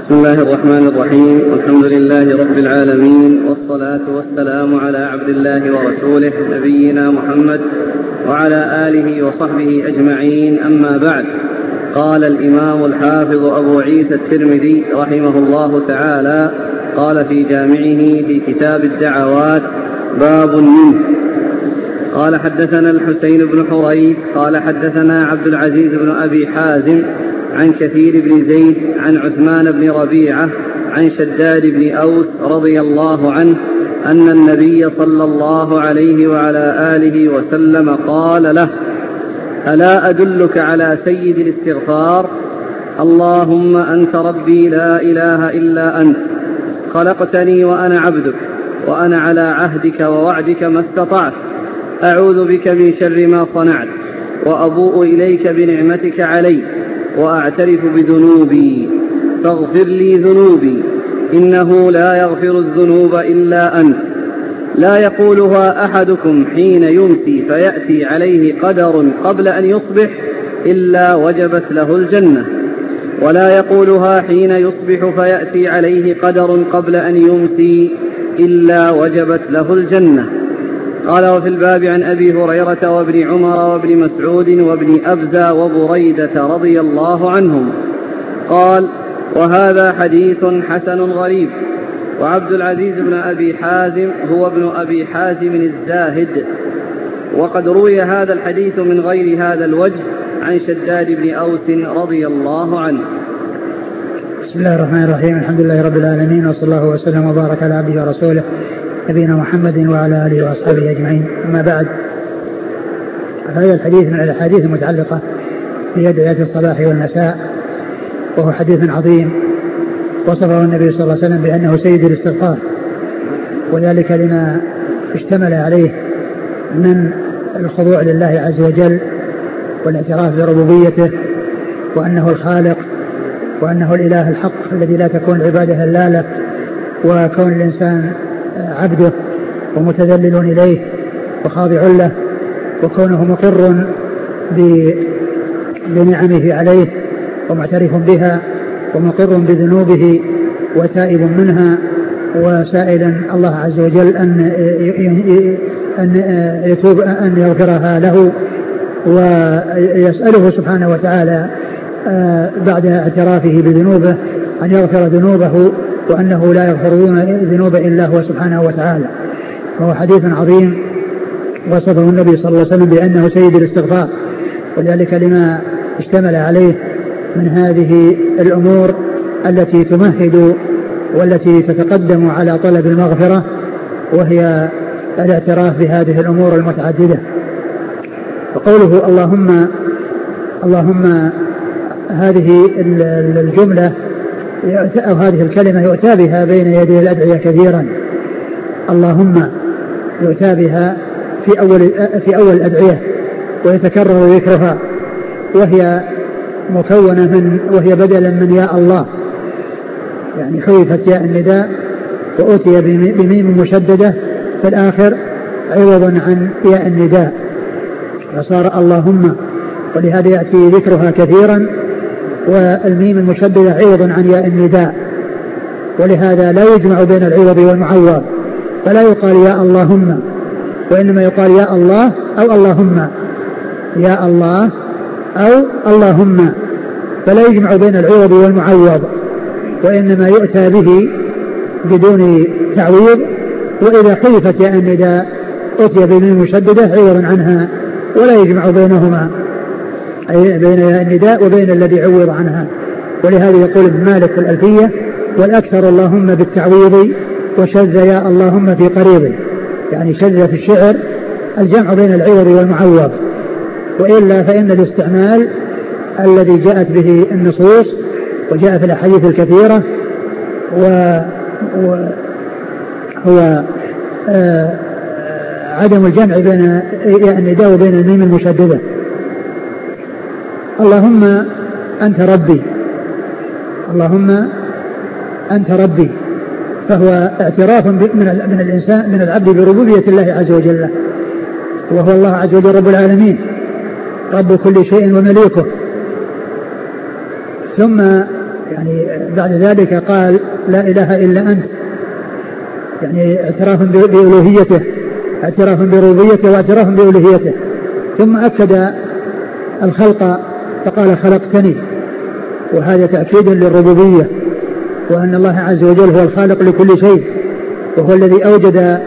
بسم الله الرحمن الرحيم. الحمد لله رب العالمين، والصلاة والسلام على عبد الله ورسوله نبينا محمد وعلى آله وصحبه أجمعين، أما بعد. قال الإمام الحافظ أبو عيسى الترمذي رحمه الله تعالى قال في جامعه في كتاب الدعوات: باب منه. قال حدثنا الحسين بن حريث قال حدثنا عبد العزيز بن أبي حازم عن كثير بن زيد عن عثمان بن ربيعة عن شداد بن أوس رضي الله عنه أن النبي صلى الله عليه وعلى آله وسلم قال له: ألا أدلك على سيد الاستغفار؟ اللهم أنت ربي لا إله إلا أنت، خلقتني وأنا عبدك، وأنا على عهدك ووعدك ما استطعت، أعوذ بك من شر ما صنعت، وأبوء إليك بنعمتك علي، وأعترف بذنوبي، فاغفر لي ذنوبي، إنه لا يغفر الذنوب إلا أنت. لا يقولها أحدكم حين يمسي فيأتي عليه قدر قبل أن يصبح إلا وجبت له الجنة، ولا يقولها حين يصبح فيأتي عليه قدر قبل أن يمسي إلا وجبت له الجنة. قال: وفي الباب عن أبي هريرة وابن عمر وابن مسعود وابن أبزة وبريدة رضي الله عنهم. قال: وهذا حديث حسن غريب. وعبد العزيز بن أبي حازم هو ابن أبي حازم الزاهد، وقد روي هذا الحديث من غير هذا الوجه عن شداد بن أوس رضي الله عنه. بسم الله الرحمن الرحيم. الحمد لله رب العالمين، وصلى الله وسلم وبارك على عبده ورسوله نبينا محمد وعلى آله وأصحابه أجمعين، أما بعد. هذا الحديث من الأحاديث المتعلقة بأدعية الصباح والمساء، وهو حديث عظيم وصفه النبي صلى الله عليه وسلم بأنه سيد الاستغفار، وذلك لما اشتمل عليه من الخضوع لله عز وجل والاعتراف بربوبيته، وأنه الخالق، وأنه الإله الحق الذي لا تكون العبادة إلا له، وكون الإنسان عبده ومتذلل إليه وخاضع له، وكونه مقر بنعمه عليه ومعترف بها، ومقر بذنوبه وتائب منها، وسائلا الله عز وجل أن يتوب، أن يغفرها له، ويسأله سبحانه وتعالى بعد اعترافه بذنوبه أن يغفر ذنوبه، وأنه لا يغفر الذنوب إلا هو سبحانه وتعالى. فهو حديث عظيم وصفه النبي صلى الله عليه وسلم بأنه سيد الاستغفار، وذلك لما اشتمل عليه من هذه الأمور التي تمهد والتي تتقدم على طلب المغفرة، وهي الاعتراف بهذه الأمور المتعددة. فقوله اللهم هذه الجملة أو هذه الكلمة يؤتى بها بين يدي الأدعية كثيرا. اللهم يؤتى بها في أول الأدعية ويتكرر ذكرها، وهي مكونة وهي بدلا من يا الله، يعني حذفت ياء النداء وأتي بميم مشددة في الآخر عوضا عن ياء النداء، فصار اللهم، ولهذا يأتي ذكرها كثيرا، والميم المشددة عوضا عن ياء النداء، ولهذا لا يجمع بين العوض والمعوض، فلا يقال يا اللهم، وإنما يقال يا الله أو اللهم، يا الله أو اللهم، فلا يجمع بين العوض والمعوض، وإنما يؤتى به بدون تعويض. وإذا حذفت ياء النداء أتي بميم مشددة عوضا عنها، ولا يجمع بينهما، أي بين ياء النداء وبين الذي عوض عنها. ولهذا يقول ابن مالك في الألفية: والأكثر اللهم بالتعويض، وشذ يا اللهم في قريب، يعني شذ في الشعر الجمع بين العوض والمعوض، وإلا فإن الاستعمال الذي جاءت به النصوص وجاء في الأحاديث الكثيرة وهو عدم الجمع بين النداء وبين الميم المشددة. اللهم أنت ربي، اللهم أنت ربي، فهو اعتراف من الإنسان، من العبد بربوبية الله عز وجل، وهو الله عز وجل رب العالمين، رب كل شيء ومليكه. ثم يعني بعد ذلك قال لا إله إلا أنت، يعني اعتراف بألوهيته، اعتراف بربوبيته واعتراف بألوهيته. ثم أكد الخلق فقال خلقتني، وهذا تأكيد للربوبية، وأن الله عز وجل هو الخالق لكل شيء، وهو الذي أوجد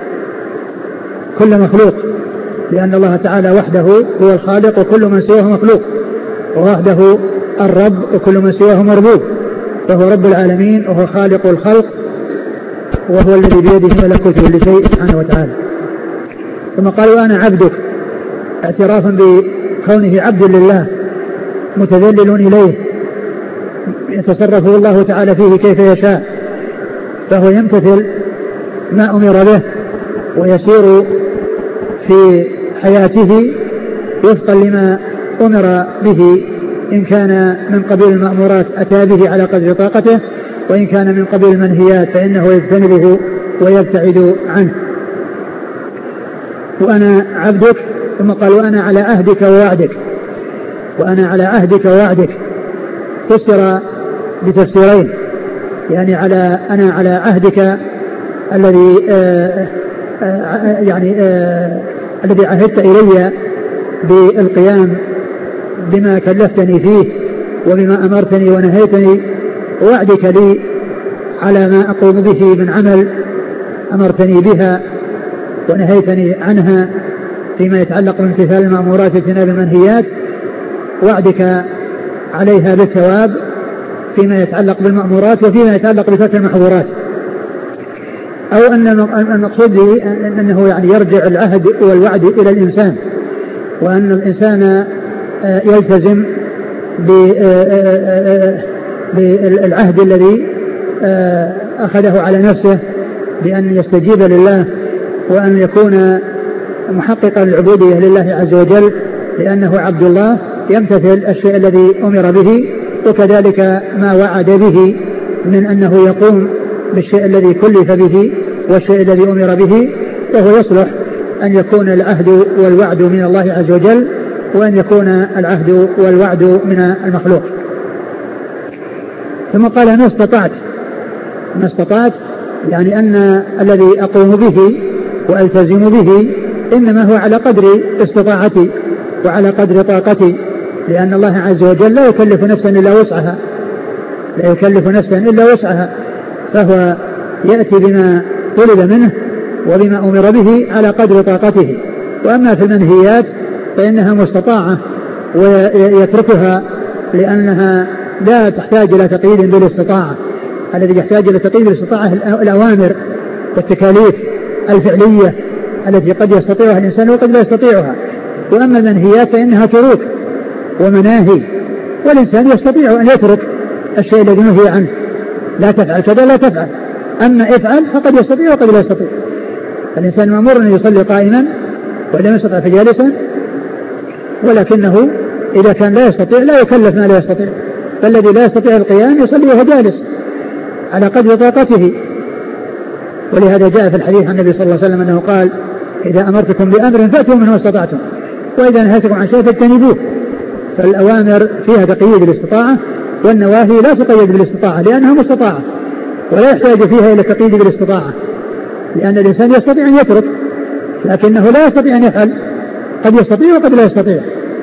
كل مخلوق، لأن الله تعالى وحده هو الخالق وكل من سواه مخلوق، ووحده الرب وكل من سواه مربوب، فهو رب العالمين وهو خالق الخلق، وهو الذي بيده ملكوت كل شيء سبحانه وتعالى. ثم قال وأنا عبدك، اعترافا بكونه عبد لله متذلل إليه يتصرف الله تعالى فيه كيف يشاء، فهو يمتثل ما أمر به ويسير في حياته وفقا لما أمر به، إن كان من قبيل المأمورات أتى به على قدر طاقته، وإن كان من قبيل المنهيات فإنه يجتنبه ويبتعد عنه. وأنا عبدك، ثم قال وأنا على عهدك ووعدك، وأنا على عهدك ووعدك فسر بتفسيرين، يعني أنا على عهدك الذي الذي عهدت إلي بالقيام بما كلفتني فيه وبما أمرتني ونهيتني، ووعدك لي على ما أقوم به من عمل أمرتني بها ونهيتني عنها فيما يتعلق بامتثال المأمورات واجتناب المنهيات، وعدك عليها بالثواب فيما يتعلق بالمأمورات وفيما يتعلق بترك المحظورات. أو أن المقصود به أنه يعني يرجع العهد والوعد إلى الإنسان، وأن الإنسان يلتزم بالعهد الذي أخذه على نفسه بأن يستجيب لله وأن يكون محققا للعبودية لله عز وجل، لأنه عبد الله يمتثل الشيء الذي أمر به، وكذلك ما وعد به من أنه يقوم بالشيء الذي كلف به والشيء الذي أمر به، وهو يصلح أن يكون العهد والوعد من الله عز وجل، وأن يكون العهد والوعد من المخلوق. ثم قال ما استطعت يعني أن الذي أقوم به وألتزم به إنما هو على قدر استطاعتي وعلى قدر طاقتي، لأن الله عز وجل لا يكلف نفسا إلا وسعها، فهو يأتي بما طلب منه وبما أمر به على قدر طاقته. وأما في المنهيات فإنها مستطاعة ويتركها لأنها لا تحتاج إلى تقييد بالاستطاعة. الذي يحتاج إلى تقييد بالاستطاعة الأوامر والتكاليف الفعلية التي قد يستطيعها الإنسان وقد لا يستطيعها. وأما المنهيات فإنها تروك ومناهي، والإنسان يستطيع أن يترك الشيء الذي نهي عنه، لا تفعل كذا لا تفعل، أما افعل فقد يستطيع وقد لا يستطيع. الإنسان مأمور أن يصلي قائما وإذا يستطيع فجالسا، ولكنه إذا كان لا يستطيع لا يكلف ما لا يستطيع، فالذي لا يستطيع القيام يصلي وهو جالس على قدر طاقته. ولهذا جاء في الحديث عن النبي صلى الله عليه وسلم أنه قال إذا أمرتكم بأمر فأتوا منه ما استطعتم، وإذا نهيتكم عن شيء فاجتنبوه. فالأوامر فيها تقييد بالاستطاعة، والنواهي لا تقيد بالاستطاعة لأنها مستطاعة، ولا يحتاج فيها إلى تقييد بالاستطاعة، لأن الإنسان يستطيع أن يترك لكنه لا يستطيع أن يفعل، قد يستطيع وقد لا يستطيع.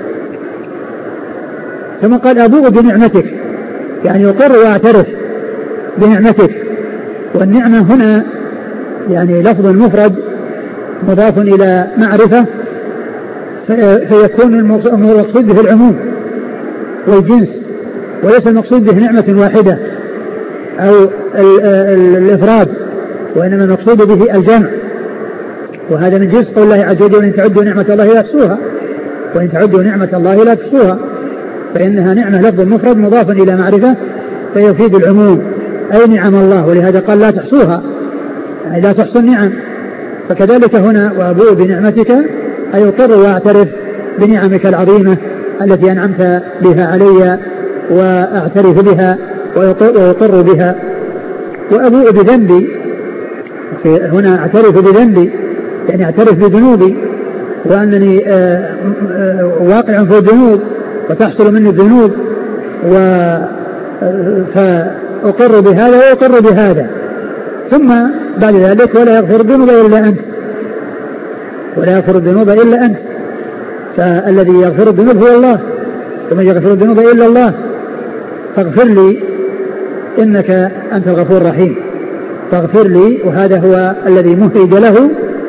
ثم قال أبوء بنعمتك، يعني يقر واعترف بنعمتك. والنعمة هنا يعني لفظ مفرد مضاف إلى معرفة، فيكون المقصود به العموم والجنس، وليس المقصود به نعمة واحدة أو الإفراد، وإنما المقصود به الجمع. وهذا من جنس قول الله عز وجل وإن تعدوا نعمة الله لا تحصوها، وإن تعدوا نعمة الله لا تحصوها، فإنها نعمة لفظ مفرد مضاف إلى معرفة فيفيد العموم أي نعم الله، ولهذا قال لا تحصوها يعني لا تحصوا النعم. فكذلك هنا وأبوء بنعمتك أي أقر وأعترف بنعمك العظيمة التي أنعمت بها علي وأعترف بها ويقر بها. وأبوء بذنبي، هنا أعترف بذنبي يعني أعترف بذنوبي، وأنني واقع في الذنوب وتحصل مني الذنوب، فأقر بهذا وأقر بهذا. ثم بعد ذلك ولا يغفر الذنوب إلا أنت، ولا يغفر الذنوب إلا أنت، فالذي يغفر الذنوب هو الله، ومن يغفر الذنوب إلا الله، فاغفر لي إنك أنت الغفور الرحيم، فاغفر لي. وهذا هو الذي مهد له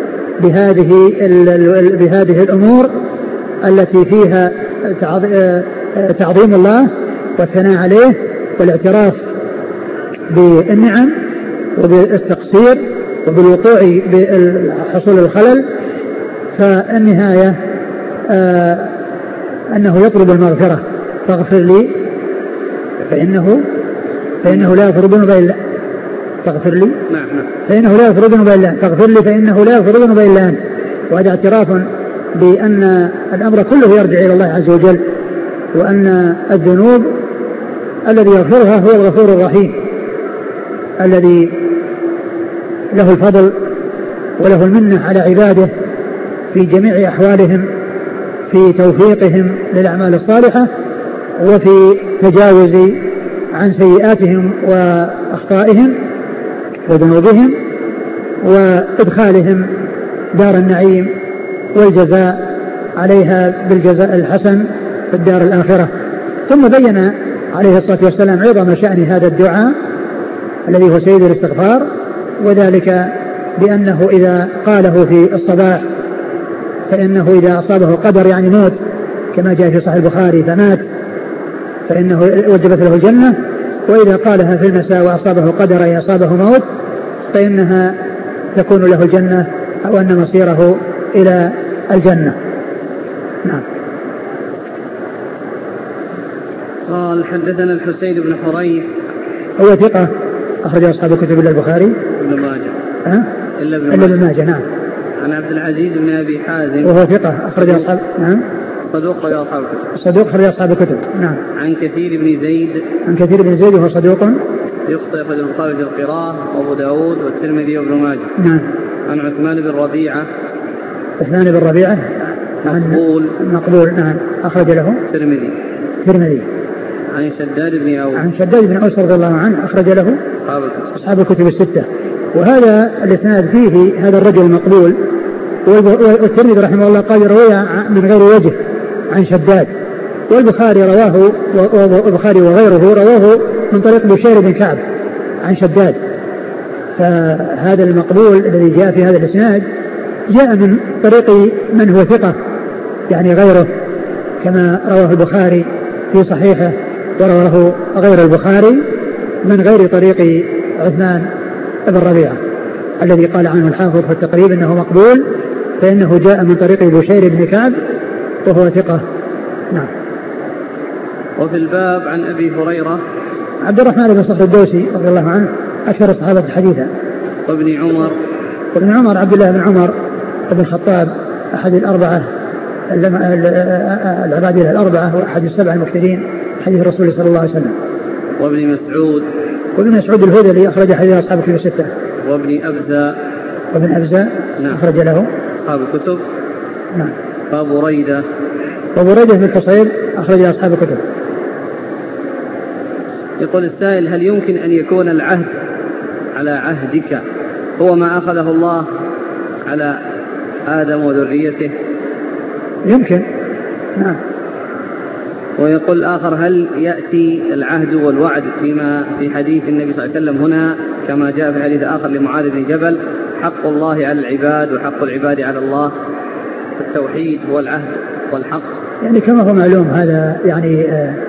بهذه الأمور التي فيها تعظيم الله والثناء عليه والاعتراف بالنعم وبالتقصير وبالوقوع بحصول الخلل. فالنهاية أنه يطلب المغفرة، فاغفر لي فإنه لا يغفر الذنوب إلا فاغفر لي فإنه لا يغفر الذنوب إلا فاغفر لي فإنه لا يغفر الذنوب إلا أنت. وهذا اعتراف بأن الأمر كله يرجع إلى الله عز وجل، وأن الذنوب الذي يغفرها هو الغفور الرحيم الذي له الفضل وله المنة على عباده في جميع أحوالهم، في توفيقهم للأعمال الصالحة وفي تجاوز عن سيئاتهم وأخطائهم وذنوبهم وإدخالهم دار النعيم والجزاء عليها بالجزاء الحسن في الدار الآخرة. ثم بين عليه الصلاة والسلام عظم شأن هذا الدعاء الذي هو سيد الاستغفار، وذلك بأنه إذا قاله في الصباح فإنه إذا أصابه قدر يعني موت كما جاء في صحيح البخاري فمات فإنه وجبت له الجنة، وإذا قالها في المساء وأصابه قدر أي أصابه موت فإنها تكون له الجنة أو أن مصيره إلى الجنة. نعم. قال حدثنا الحسين بن حريث هو ثقة أخرج أصحاب الكتب إلا البخاري ابن ماجه إلا ابن ماجه. نعم. عن عبد العزيز بن أبي حازم وهو ثقة أخرج أصحاب صدوق أخرج أصحاب الكتب. صدوق أخرج أصحاب الكتب. نعم. عن كثير بن زيد وهو صدوق يخطئ أخرج البخاري في القراءة وأبو داود والترمذي وابن ماجه. نعم. عن عثمان بن ربيعة مقبول. نعم. أخرج له الترمذي. عن شداد بن أوس رضي الله عنه أخرج له أصحاب الكتب الستة. وهذا الإسناد فيه هذا الرجل المقبول، والترمذي رحمه الله قال روى من غير وجه عن شداد، والبخاري وغيره رواه من طريق بشير بن كعب عن شداد. فهذا المقبول الذي جاء في هذا الإسناد جاء من طريق من هو ثقة يعني غيره، كما رواه البخاري في صحيحه ورواه غير البخاري من غير طريق عثمان بن ربيعة الذي قال عنه الحافظ في التقريب انه مقبول، فانه جاء من طريق بشير بن كعب وهو ثقة. نعم. وفي الباب عن ابي هريرة عبد الرحمن بن صخر الدوسي رضي الله عنه اكثر الصحابة حديثا. وابن عمر عبد الله بن عمر بن الخطاب احد الاربعة العبادلة الاربعة واحد السبع المكثرين حديث الرسول صلى الله عليه وسلم. وابن مسعود الهذلي أخرج حديث أصحاب الكتب الستة. وابن أبزة نعم. أخرج له أصحاب الكتب. نعم. وأبو ريدة بن الحصيب أخرج أصحاب الكتب. يقول السائل: هل يمكن أن يكون العهد على عهدك هو ما أخذه الله على آدم وذريته؟ يمكن. نعم. ويقول الآخر: هل يأتي العهد والوعد فيما في حديث النبي صلى الله عليه وسلم هنا كما جاء في حديث آخر لمعاذ بن جبل: حق الله على العباد وحق العباد على الله، التوحيد هو العهد والحق؟ يعني كما هو معلوم هذا يعني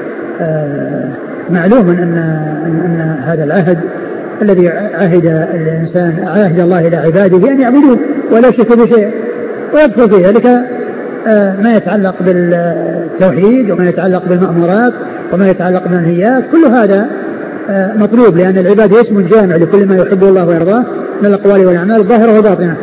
معلوم أن هذا العهد الذي عهد الله إلى عباده أن يعبدوه ولا يشركوا بشيء، ويدخل في ذلك ما يتعلق بالتوحيد وما يتعلق بالمأمورات وما يتعلق بالمنهيات، كل هذا مطلوب، لأن العبادة اسم جامع لكل ما يحبه الله ويرضاه من الأقوال والأعمال الظاهرة والباطنة.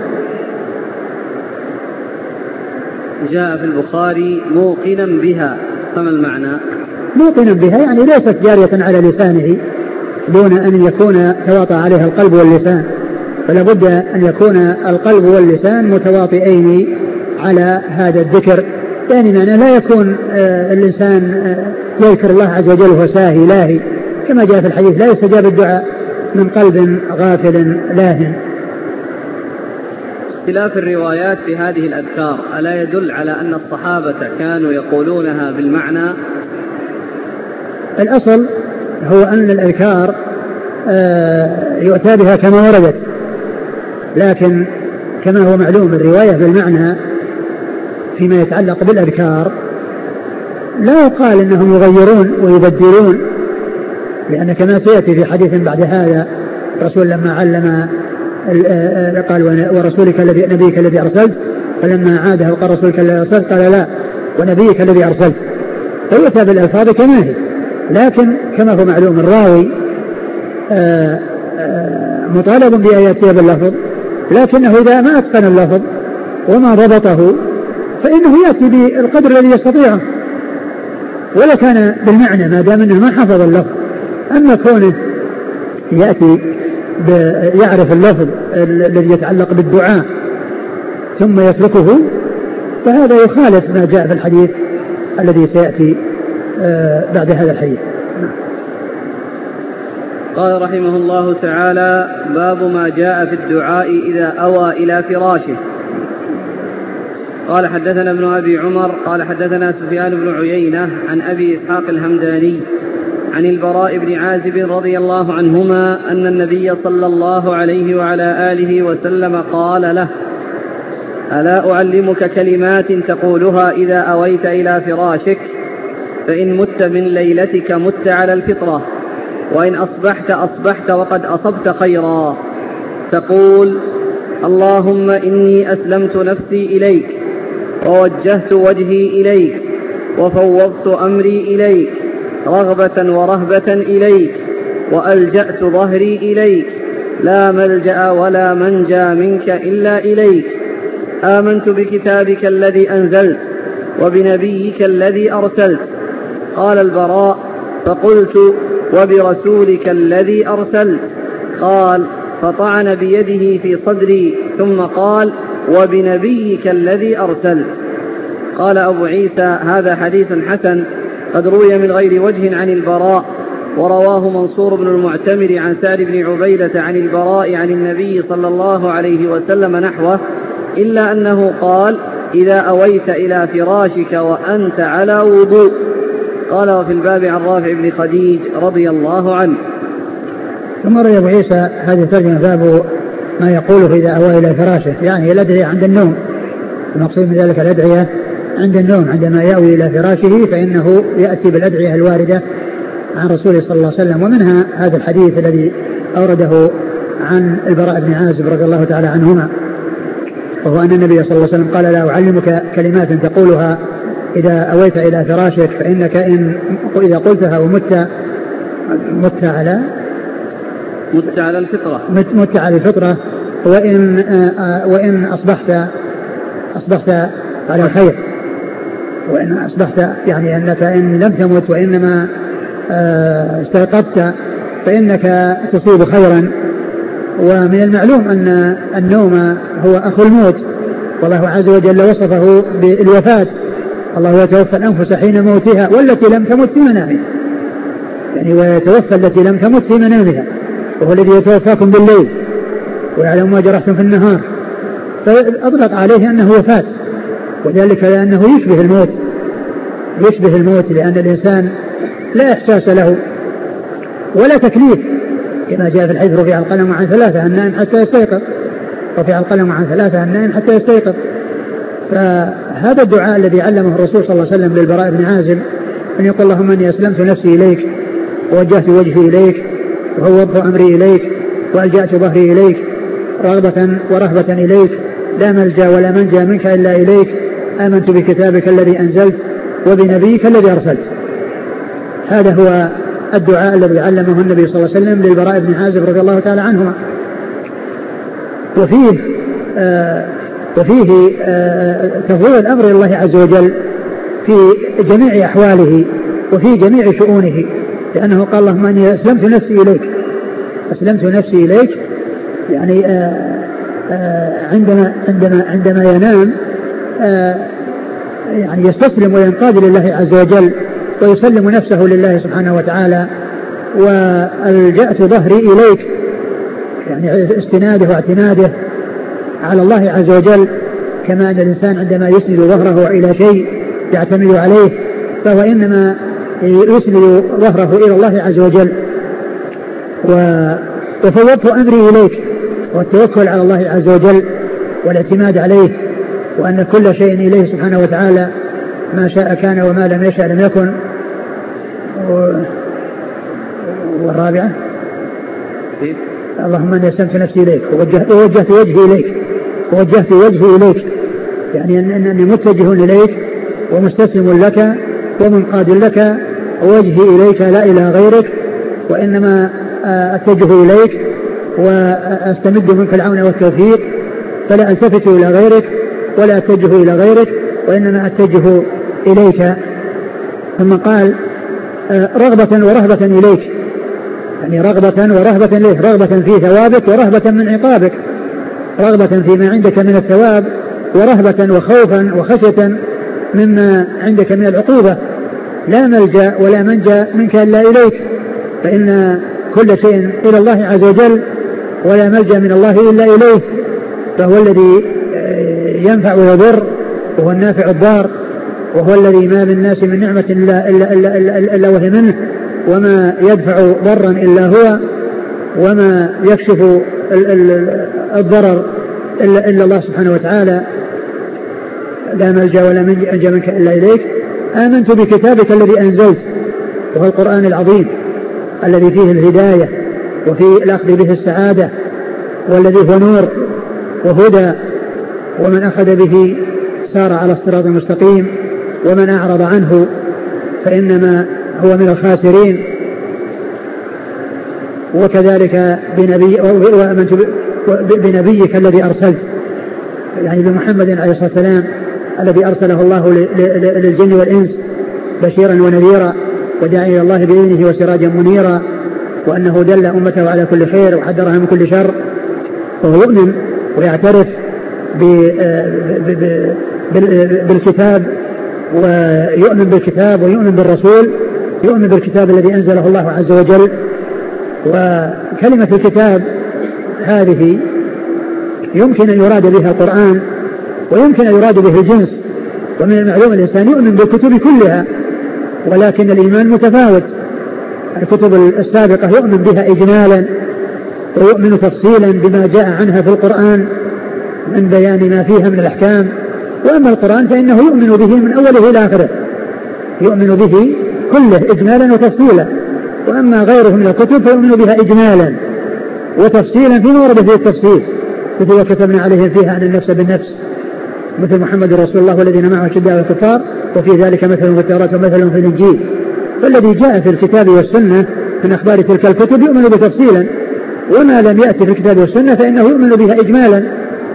جاء في البخاري موقنا بها، فما المعنى؟ موقنا بها يعني ليست جارية على لسانه دون أن يكون تواطأ عليها القلب واللسان، فلا بد أن يكون القلب واللسان متواطئين على هذا الذكر، يعني معنى لا يكون الإنسان يذكر الله عز وجل وهو ساهي لاهي كما جاء في الحديث لا يستجاب الدعاء من قلب غافل لاهٍ. اختلاف الروايات في هذه الأذكار ألا يدل على أن الصحابة كانوا يقولونها بالمعنى؟ الأصل هو أن الأذكار يؤتى بها كما وردت، لكن كما هو معلوم الرواية بالمعنى فيما يتعلق بالأذكار لا يقال إنهم يغيرون ويبدلون، لأن كما سيأتي في حديث بعد هذا الرسول لما علم قال ورسولك الذي نبيك الذي أرسلت، فلما عاده قال رسولك الذي أرسلت قال لا ونبيك الذي أرسلت، فيؤتى بالألفاظ كما هي، لكن كما هو معلوم الراوي مطالب بأن يأتي باللفظ، لكنه إذا ما أتقن اللفظ وما ضبطه فإنه يأتي بالقدر الذي يستطيعه ولا كان بالمعنى ما دام أنه ما حفظ اللفظ. أما كونه يأتي يعرف اللفظ الذي يتعلق بالدعاء ثم يتركه فهذا يخالف ما جاء في الحديث الذي سيأتي بعد هذا الحديث. قال رحمه الله تعالى: باب ما جاء في الدعاء إذا أوى إلى فراشه. قال حدثنا ابن أبي عمر قال حدثنا سفيان بن عيينة عن أبي إسحاق الهمداني عن البراء بن عازب رضي الله عنهما أن النبي صلى الله عليه وعلى آله وسلم قال له: ألا أعلمك كلمات تقولها إذا أويت إلى فراشك؟ فإن مت من ليلتك مت على الفطرة، وإن أصبحت وقد أصبت خيرا. تقول: اللهم إني أسلمت نفسي إليك، ووجهت وجهي إليك، وفوضت أمري إليك، رغبة ورهبة إليك، وألجأت ظهري إليك، لا ملجأ ولا منجى منك إلا إليك. آمنت بكتابك الذي أنزلت وبنبيك الذي أرسلت. قال البراء: فقلت: وبرسولك الذي أرسلت؟ قال: فطعن بيده في صدري ثم قال: وبنبيك الذي أرسلت. قال أبو عيسى: هذا حديث حسن قد روي من غير وجه عن البراء، ورواه منصور بن المعتمر عن سعد بن عبيدة عن البراء عن النبي صلى الله عليه وسلم نحوه، إلا أنه قال: إذا أويت إلى فراشك وأنت على وضوء. قال: وفي الباب عن رافع بن خديج رضي الله عنه. ثم روى أبو عيسى هذه الترجمة باب ما يقوله إذا أوى إلى فراشه، يعني الأدعية عند النوم، المقصود من ذلك الأدعية عند النوم عندما يأوي إلى فراشه فإنه يأتي بالأدعية الواردة عن رسوله صلى الله عليه وسلم. ومنها هذا الحديث الذي أورده عن البراء بن عازب رضي الله تعالى عنهما، وهو أن النبي صلى الله عليه وسلم قال: لا أعلمك كلمات تقولها إذا أويت إلى فراشك، فإنك إذا قلتها مت على الفطرة، وإن أصبحت على الخير، وإن أصبحت يعني أنك إن لم تمت وإنما استيقظت فإنك تصيب خيرا. ومن المعلوم أن النوم هو أخو الموت، والله عز وجل وصفه بالوفاة: الله يتوفى الأنفس حين موتها والتي لم تمت في منامها، يعني ويتوفى التي لم تمت في منامها، وهو الذي يتوفاكم بالليل ويعلم ما جرحتم في النهار، فأطلق عليه أنه وفاة، وذلك لأنه يشبه الموت لأن الإنسان لا إحساس له ولا تكليف، كما جاء في الحديث: رفع القلم عن ثلاثة النائم حتى يستيقظ، رفع القلم عن ثلاثة النائم حتى يستيقظ. فهذا الدعاء الذي علمه الرسول صلى الله عليه وسلم للبراء بن عازب أن يقول: اللهم إني أسلمت نفسي إليك، ووجهت وجهي إليك، وفوضت أمري إليك، وألجأت ظهري إليك، رغبة ورهبة إليك، لا ملجأ ولا منجى منك إلا إليك. آمنت بكتابك الذي أنزلت وبنبيك الذي أرسلت. هذا هو الدعاء الذي علمه النبي صلى الله عليه وسلم للبراء بن عازب رضي الله تعالى عنهما. وفيه تفويض الأمر لله عز وجل في جميع أحواله وفي جميع شؤونه، لأنه قال: اللهم أني أسلمت نفسي إليك، يعني عندما ينام يعني يستسلم وينقاد لله عز وجل ويسلم نفسه لله سبحانه وتعالى وألجأت ظهري إليك، يعني استناده واعتماده على الله عز وجل، كما أن الإنسان عندما يسند ظهره إلى شيء يعتمد عليه فهو إنما يسند ظهره إلى الله عز وجل. وفوضت أمري إليك، والتوكل على الله عز وجل والاعتماد عليه، وأن كل شيء إليه سبحانه وتعالى، ما شاء كان وما لم يشاء لم يكن. والرابعة اللهم أني أسلمت نفسي إليك ووجهت وجهي إليك، يعني أنني متجه إليك ومستسلم لك ومنقاد لك، ووجهي إليك لا إلى غيرك، وإنما أتجه إليك وأستمد منك العون والتوفيق، فلا ألتفت إلى غيرك ولا أتجه إلى غيرك، وإنما أتجه إليك. ثم قال رغبة ورهبة إليك، يعني رغبة ورهبة إليك، رغبة في ثوابك ورهبة من عقابك، رغبة فيما عندك من الثواب، ورهبة وخوفا وخشية مما عندك من العقوبة. لا ملجأ ولا منجا منك إلا إليك، فإن كل شيء إلى الله عز وجل، ولا ملجأ من الله إلا إليه، فهو الذي ينفع ويضر، وهو النافع الضار، وهو الذي ما بالناس من نعمة إلا وهي منه، وما يدفع ضرا إلا هو، وما يكشف الضرر إلا الله سبحانه وتعالى. لا ملجأ ولا منجا منك إلا إليك. آمنت بكتابك الذي أنزلت، وهو القرآن العظيم الذي فيه الهداية وفي الأخذ به السعادة، والذي هو نور وهدى، ومن أخذ به سار على الصراط المستقيم، ومن أعرض عنه فإنما هو من الخاسرين. وكذلك وآمنت بنبيك الذي أرسلت، يعني بمحمد عليه الصلاة والسلام الذي أرسله الله للجن والإنس بشيرا ونذيرا وداعيا إلى الله بإذنه وسراجا منيرا، وأنه دل أمته على كل خير وحذرها من كل شر. وهو يؤمن ويعترف بالكتاب، ويؤمن بالكتاب ويؤمن بالرسول، يؤمن بالكتاب الذي أنزله الله عز وجل. وكلمة الكتاب هذه يمكن أن يراد بها القرآن، ويمكن أن يراد به الجنس، ومن المعلوم الإنسان يؤمن بالكتب كلها، ولكن الإيمان متفاوت. الكتب السابقة يؤمن بها إجمالا، ويؤمن تفصيلا بما جاء عنها في القرآن من بيان ما فيها من الأحكام. وأما القرآن فإنه يؤمن به من أوله إلى آخره، يؤمن به كله إجمالا وتفصيلا. وأما غيره من الكتب فيؤمن بها إجمالا وتفصيلا فيما ورد فيه التفصيل، مثل وكتبنا عليهم فيها أن النفس بالنفس، مثل محمد رسول الله والذين معه أشداء على الكفار، وفي ذلك مثل في التوراة ومثل في الإنجيل. فالذي جاء في الكتاب والسنة من أخبار تلك الكتب يؤمن بتفصيلا، وما لم يأتي في الكتاب والسنة فإنه يؤمن بها إجمالا.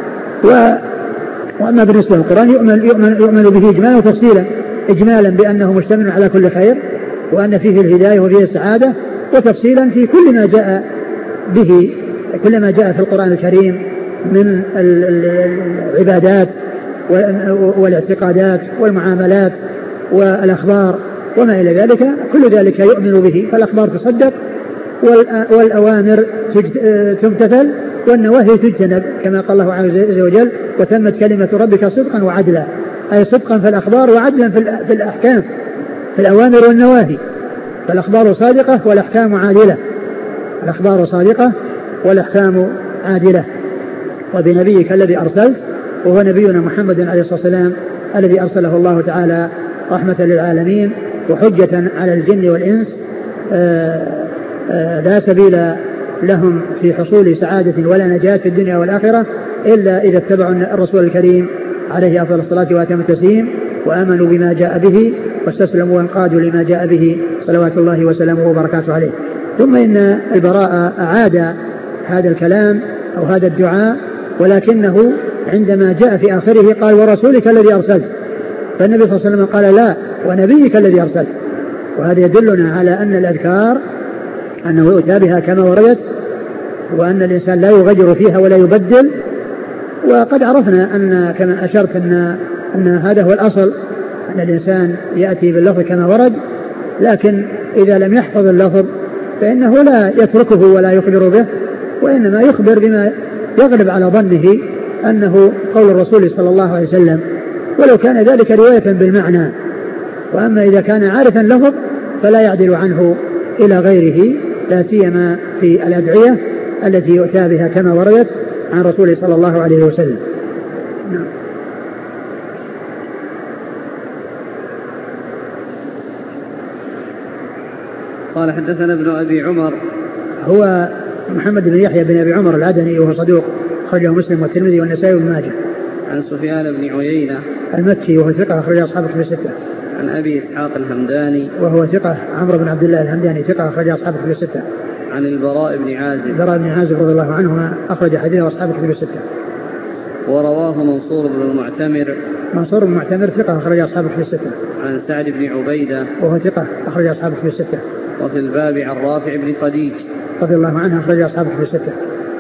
وأما بالنسبة للقرآن يؤمن به إجمالا وتفصيلا، إجمالا بأنه مشتمل على كل خير، وأن فيه الهداية وفيه السعادة، وتفصيلا في كل ما جاء به، كل ما جاء في القرآن الكريم من العبادات والاعتقادات والمعاملات والأخبار وما إلى ذلك، كل ذلك يؤمن به. فالأخبار تصدق، والأوامر تمتثل، والنواهي تجتنب، كما قال الله عز وجل: وتمت كلمة ربك صدقا وعدلا، أي صدقا في الأخبار وعدلا في الأحكام، في الأوامر والنواهي. فالأخبار صادقة والأحكام عادلة، الأخبار صادقة والأحكام عادلة. وبنبيك الذي أرسلت، وهو نبينا محمد عليه الصلاة والسلام الذي أرسله الله تعالى رحمة للعالمين وحجة على الجن والإنس، لا سبيل لهم في حصول سعادة ولا نجاة في الدنيا والآخرة إلا إذا اتبعوا الرسول الكريم عليه أفضل الصلاة وأتم التسليم، وآمنوا بما جاء به واستسلموا وانقادوا لما جاء به صلوات الله وسلامه وبركاته عليه. ثم إن البراء أعاد هذا الكلام أو هذا الدعاء، ولكنه عندما جاء في آخره قال: ورسولك الذي أرسلت. فالنبي صلى الله عليه وسلم قال: لا، ونبيك الذي أرسلت. وهذا يدلنا على أن الأذكار أنه يؤتى بها كما وردت، وأن الإنسان لا يغير فيها ولا يبدل. وقد عرفنا أن كما أشرت أن هذا هو الأصل، أن الإنسان يأتي باللفظ كما ورد، لكن إذا لم يحفظ اللفظ فإنه لا يتركه ولا يخبر به، وإنما يخبر بما يغلب على ظنه أنه قول الرسول صلى الله عليه وسلم، ولو كان ذلك رواية بالمعنى. وأما إذا كان عارفا لفظ فلا يعدل عنه إلى غيره، لا سيما في الأدعية التي يؤتى بها كما وردت عن رسول صلى الله عليه وسلم. قال حدثنا ابن أبي عمر، هو محمد بن يحيى بن أبي عمر العدني، وهو صدوق أخرجه مسلم والترمذي والنسائي وابن ماجه. عن سفيان بن عيينة المكي وهو ثقة أخرج أصحاب الكتب الستة. عن أبي إسحاق الهمداني وهو ثقة عمرو بن عبد الله الهمداني ثقة أخرج أصحاب الكتب الستة. عن البراء بن عازب، البراء بن عازب رضي الله عنهما أخرج حديثه أصحاب الكتب الستة. ورواه منصور بن المعتمر، منصور بن المعتمر ثقة أخرج أصحاب الكتب الستة. عن سعد بن عبيدة وهو ثقة أخرج أصحاب الكتب الستة. وفي الباب عن رافع بن خديج رضي الله عنه أخرج أصحاب الكتب الستة.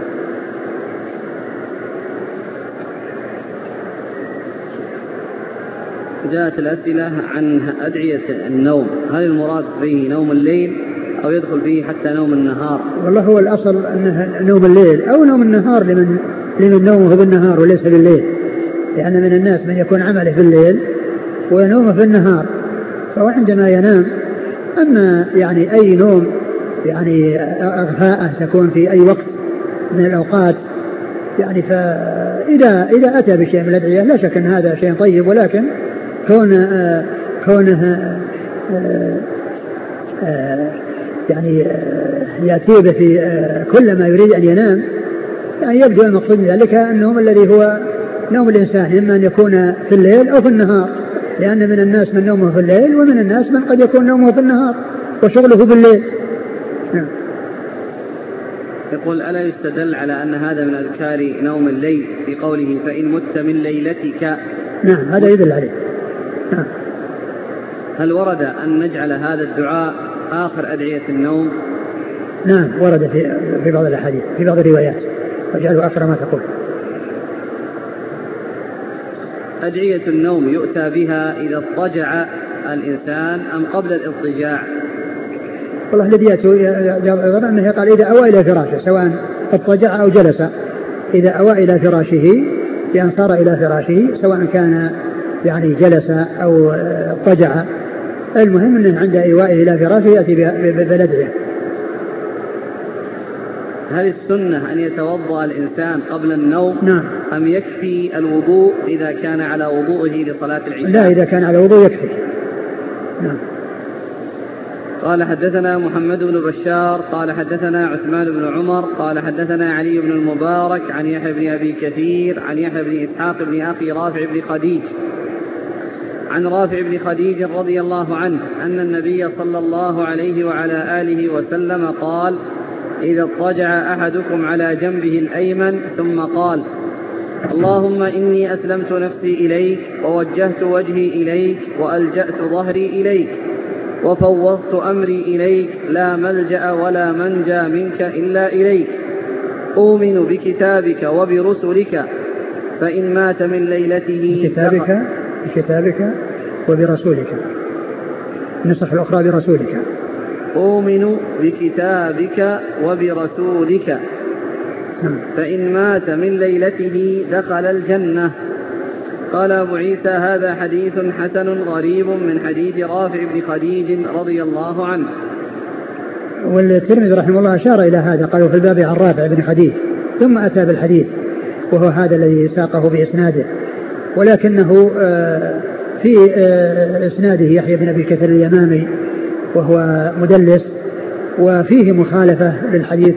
جاءت الأسئلة عن أدعية النوم، هل المراد به نوم الليل أو يدخل فيه حتى نوم النهار؟ والله هو الأصل أنه نوم الليل أو نوم النهار لمن نومه بالنهار وليس بالليل، لأن من الناس من يكون عمله في الليل وينومه في النهار، فهو عندما ينام. أما يعني أي نوم يعني أغفاء تكون في أي وقت من الأوقات، يعني فإذا أتى بشيء من الأدعية لا شك أن هذا شيء طيب، ولكن كونه يعني يأتي به في كل ما يريد أن ينام، يعني يبدو المقصود ذلك النوم الذي هو نوم الإنسان، إما أن يكون في الليل أو في النهار، لأن من الناس من نومه في الليل ومن الناس من قد يكون نومه في النهار وشغله بالليل. يقول: ألا يستدل على أن هذا من أذكار نوم الليل في قوله فإن مت من ليلتك؟ نعم، هذا يدل عليه. نعم. هل ورد أن نجعل هذا الدعاء آخر أدعية النوم؟ نعم، ورد في بعض الأحاديث، في بعض الروايات، واجعله آخر ما تقول. أدعية النوم يؤتى بها إذا اضطجع الإنسان أم قبل الاضطجاع؟ والله الذي يظهر أنه قال إذا أوى إلى فراشه، سواء اضطجع أو جلس، إذا أوى إلى فراشه بأن صار إلى فراشه، سواء كان يعني جلس أو اضطجع، المهم أنه عند إيوائه إلى فراشه يأتي بالأدعية. هل السنة أن يتوضأ الإنسان قبل النوم؟ نعم. أم يكفي الوضوء إذا كان على وضوءه لصلاة العشاء؟ لا، إذا كان على وضوء يكفي. نعم. قال حدثنا محمد بن بشار قال حدثنا عثمان بن عمر قال حدثنا علي بن المبارك عن يحيى بن أبي كثير عن يحيى بن إسحاق بن أخي رافع بن خديج عن رافع بن خديج رضي الله عنه أن النبي صلى الله عليه وعلى آله وسلم قال: إذا اضطجع أحدكم على جنبه الأيمن ثم قال: اللهم إني أسلمت نفسي إليك ووجهت وجهي إليك وألجأت ظهري إليك وفوضت أمري إليك، لا ملجأ ولا منجى منك إلا إليك، أؤمن بكتابك وبرسلك، فإن مات من ليلته بكتابك وبرسولك، النسخ الأخرى برسولك. أؤمن بكتابك وبرسولك فإن مات من ليلته دخل الجنة. قال أبو عيسى: هذا حديث حسن غريب من حديث رافع بن خديج رضي الله عنه. والترمذي رحمه الله أشار إلى هذا، قالوا في الباب عن رافع بن خديج، ثم أتى بالحديث وهو هذا الذي ساقه بإسناده، ولكنه في إسناده يحيى بن أبي كثير اليمامي وهو مدلس، وفيه مخالفة للحديث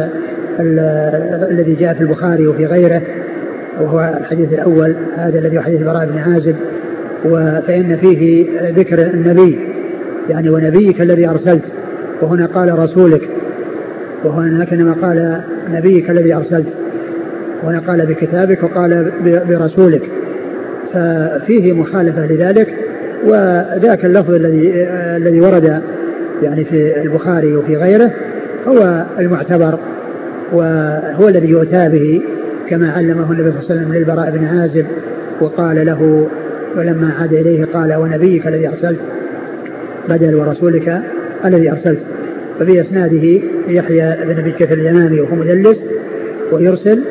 الذي جاء في البخاري وفي غيره، وهو الحديث الأول هذا الذي هو حديث البراء بن عازب، فإن فيه ذكر النبي يعني ونبيك الذي أرسلت، وهنا قال رسولك، وهناك إنما قال نبيك الذي أرسلت، وهنا قال بكتابك وقال برسولك، ففيه مخالفة لذلك. وذاك اللفظ الذي ورد يعني في البخاري وفي غيره هو المعتبر، وهو الذي يؤتى به كما علمه النبي صلى الله عليه وسلم للبراء بن عازب، وقال له ولما عاد إليه قال: ونبيك الذي أرسلت، بدل ورسولك الذي أرسلت. ففي إسناده يحيى بن أبي كثير اليمامي وهو مدلس ويرسل،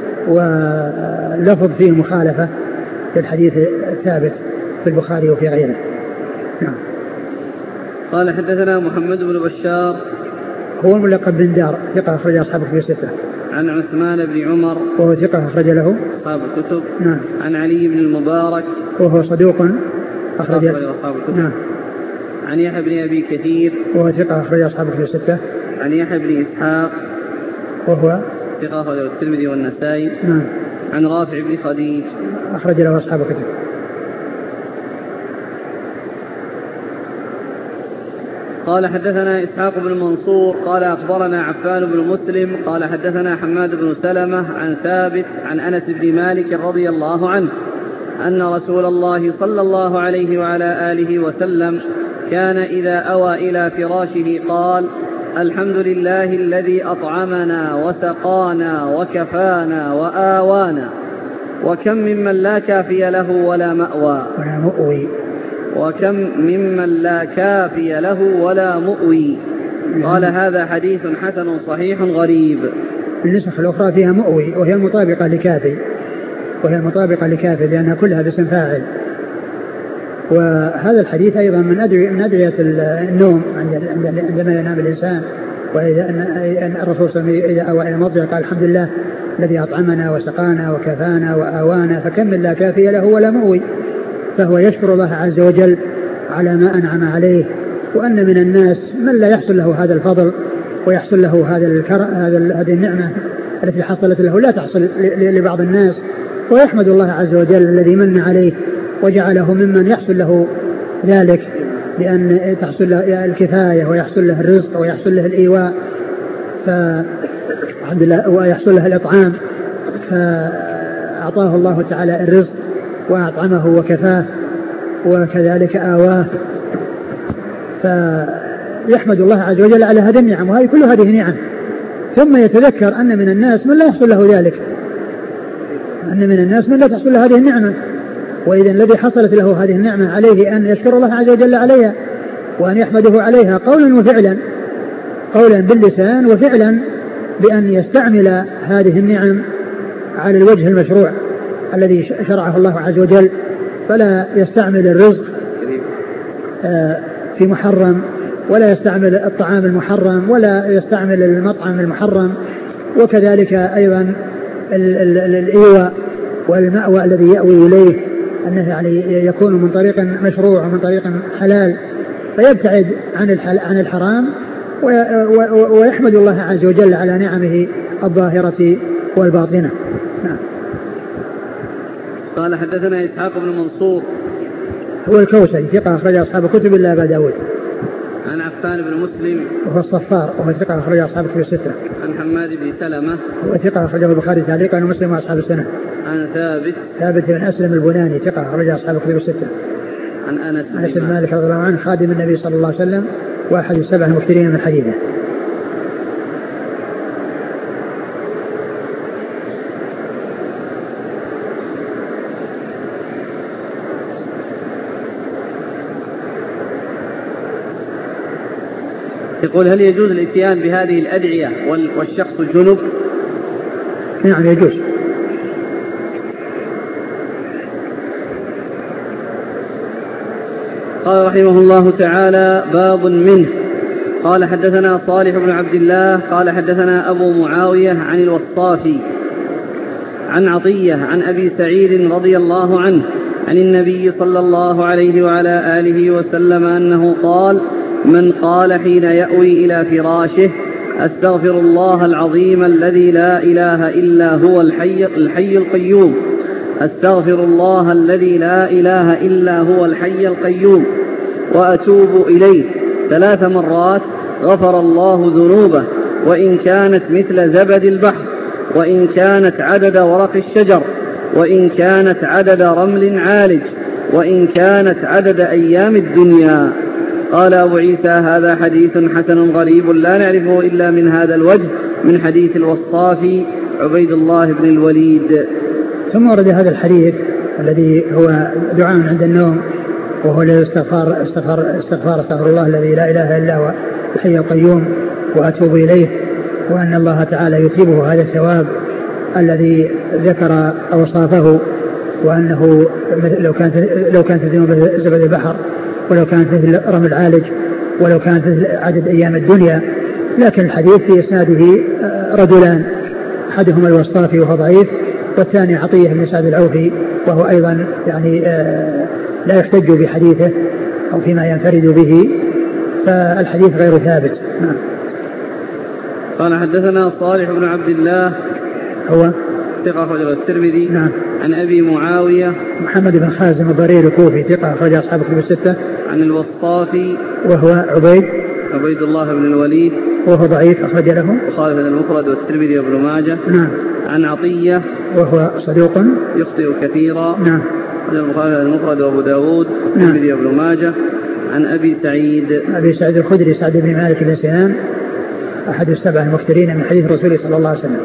ولفظ فيه مخالفة في الحديث الثابت في البخاري وفي غيره. نعم. قال حدثنا محمد بن بشار هو الملقب بن دار، ثقة أخرج أصحاب الكتب الستة. عن عثمان بن عمر وهو ثقة أخرج له أصحاب الكتب. نعم. عن علي بن المبارك وهو صدوق أخرج أصحاب الكتب. نعم. عن يحيى بن أبي كثير وهو ثقة أخرج أصحاب الكتب الستة. عن يحيى بن إسحاق وهو ثقة أخرج الترمذي والنسائي. نعم. عن رافع بن خديج أخرج له أصحاب الكتب. قال حدثنا إسحاق بن منصور قال أخبرنا عفان بن مسلم قال حدثنا حماد بن سلمة عن ثابت عن أنس بن مالك رضي الله عنه أن رسول الله صلى الله عليه وعلى آله وسلم كان إذا أوى إلى فراشه قال: الحمد لله الذي أطعمنا وسقانا وكفانا وآوانا، وكم ممن لا كافي له ولا مأوى. وكم ممن لا كافي له ولا مؤوي. قال: هذا حديث حسن صحيح غريب. النسخ الأخرى فيها مؤوي وهي المطابقة لكافي لأنها كلها باسم فاعل. وهذا الحديث أيضا من أدعية النوم عندما ينام الإنسان، وإذا أن الرسول صلى الله عليه وسلم إذا أوى إلى مضجع قال: الحمد لله الذي أطعمنا وسقانا وكفانا وآوانا، فكم من لا كافي له ولا مؤوي. فهو يشكر الله عز وجل على ما أنعم عليه، وأن من الناس من لا يحصل له هذا الفضل ويحصل له هذه النعمة التي حصلت له لا تحصل لبعض الناس، ويحمد الله عز وجل الذي من عليه وجعله ممن يحصل له ذلك، لأن تحصل له الكفاية ويحصل له الرزق ويحصل له الإيواء الحمد لله، ويحصل له الإطعام، فأعطاه الله تعالى الرزق وأطعمه وكفاه وكذلك آواه، فيحمد الله عز وجل على هذه النعم، وهذه كل هذه نعم. ثم يتذكر أن من الناس من لا يحصل له ذلك، أن من الناس من لا تحصل له هذه النعمة، وإذا الذي حصلت له هذه النعمة عليه أن يشكر الله عز وجل عليها، وأن يحمده عليها قولا وفعلا، قولا باللسان وفعلا بأن يستعمل هذه النعم على الوجه المشروع الذي شرعه الله عز وجل، فلا يستعمل الرزق في محرم، ولا يستعمل الطعام المحرم، ولا يستعمل المطعم المحرم، وكذلك أيضا الإيواء والمأوى الذي يأوي إليه أنه يعني يكون من طريق مشروع ومن طريق حلال، فيبتعد عن الحرام ويحمد الله عز وجل على نعمه الظاهرة والباطنة. نعم. قال حدثنا إسحاق بن منصور هو الكوسري ثقة أخرج أصحاب الكتب إلا أبا داود. عن عفان بن مسلم وهو الصفار وهو ثقة أخرج أصحاب الكتب الستة. عن حماد بن سلمة وهو ثقة أخرجه البخاري تعليقا ومسلم وأصحاب السنة. عن ثابت بن أسلم البناني ثقة أخرج أصحاب الكتب الستة. عن أنس بن مالك رضي الله عنه خادم النبي صلى الله عليه وسلم وأحد السبع المكثرين من حديثه. يقول: هل يجوز الاتيان بهذه الأدعية والشخص جنب؟ نعم يجوز. قال رحمه الله تعالى: باب منه. قال حدثنا صالح بن عبد الله قال حدثنا أبو معاوية عن الوصافي عن عطية عن أبي سعيد رضي الله عنه عن النبي صلى الله عليه وعلى آله وسلم أنه قال: من قال حين يأوي إلى فراشه: أستغفر الله العظيم الذي لا إله إلا هو الحي القيوم، أستغفر الله الذي لا إله إلا هو الحي القيوم، وأتوب إليه 3 مرات، غفر الله ذنوبه، وإن كانت مثل زبد البحر، وإن كانت عدد ورق الشجر، وإن كانت عدد رمل عالج، وإن كانت عدد أيام الدنيا. قال أبو عيسى: هذا حديث حسن غريب لا نعرفه إلا من هذا الوجه، من حديث الوصافي عبيد الله بن الوليد. ثم ورد هذا الحديث الذي هو دعاء عند النوم، وهو الاستغفار استغفر الله الذي لا إله إلا هو الحي القيوم وأتوب إليه، وأن الله تعالى يثيبه هذا الثواب الذي ذكر أوصافه، وأنه لو كانت الذنوب زبد البحر، ولو كانت مثل رمل العالج، ولو كانت مثل عدد أيام الدنيا. لكن الحديث في إسناده رجلان، أحدهما الوصافي وهو ضعيف، والثاني عطية بن سعد العوفي وهو أيضا يعني لا يحتج بحديثه أو فيما ينفرد به، فالحديث غير ثابت. قال حدثنا صالح بن عبد الله هو ثقة أخرجه الترمذي. نعم. عن أبي معاوية محمد بن خازم الضريري الكوفي ثقة أخرج أصحاب الكتب الستة. عن الوصافي وهو عبيد الله بن الوليد وهو ضعيف أخرج له البخاري المفرد والترمذي وابن ماجه. نعم. عن عطية وهو صدوق يخطئ كثيرا. نعم. البخاري المفرد وابو داود والترمذي وابن ماجه. عن أبي سعيد الخدري سعد بن مالك بن سنان أحد السبع المكثرين من حديث رسوله صلى الله عليه وسلم.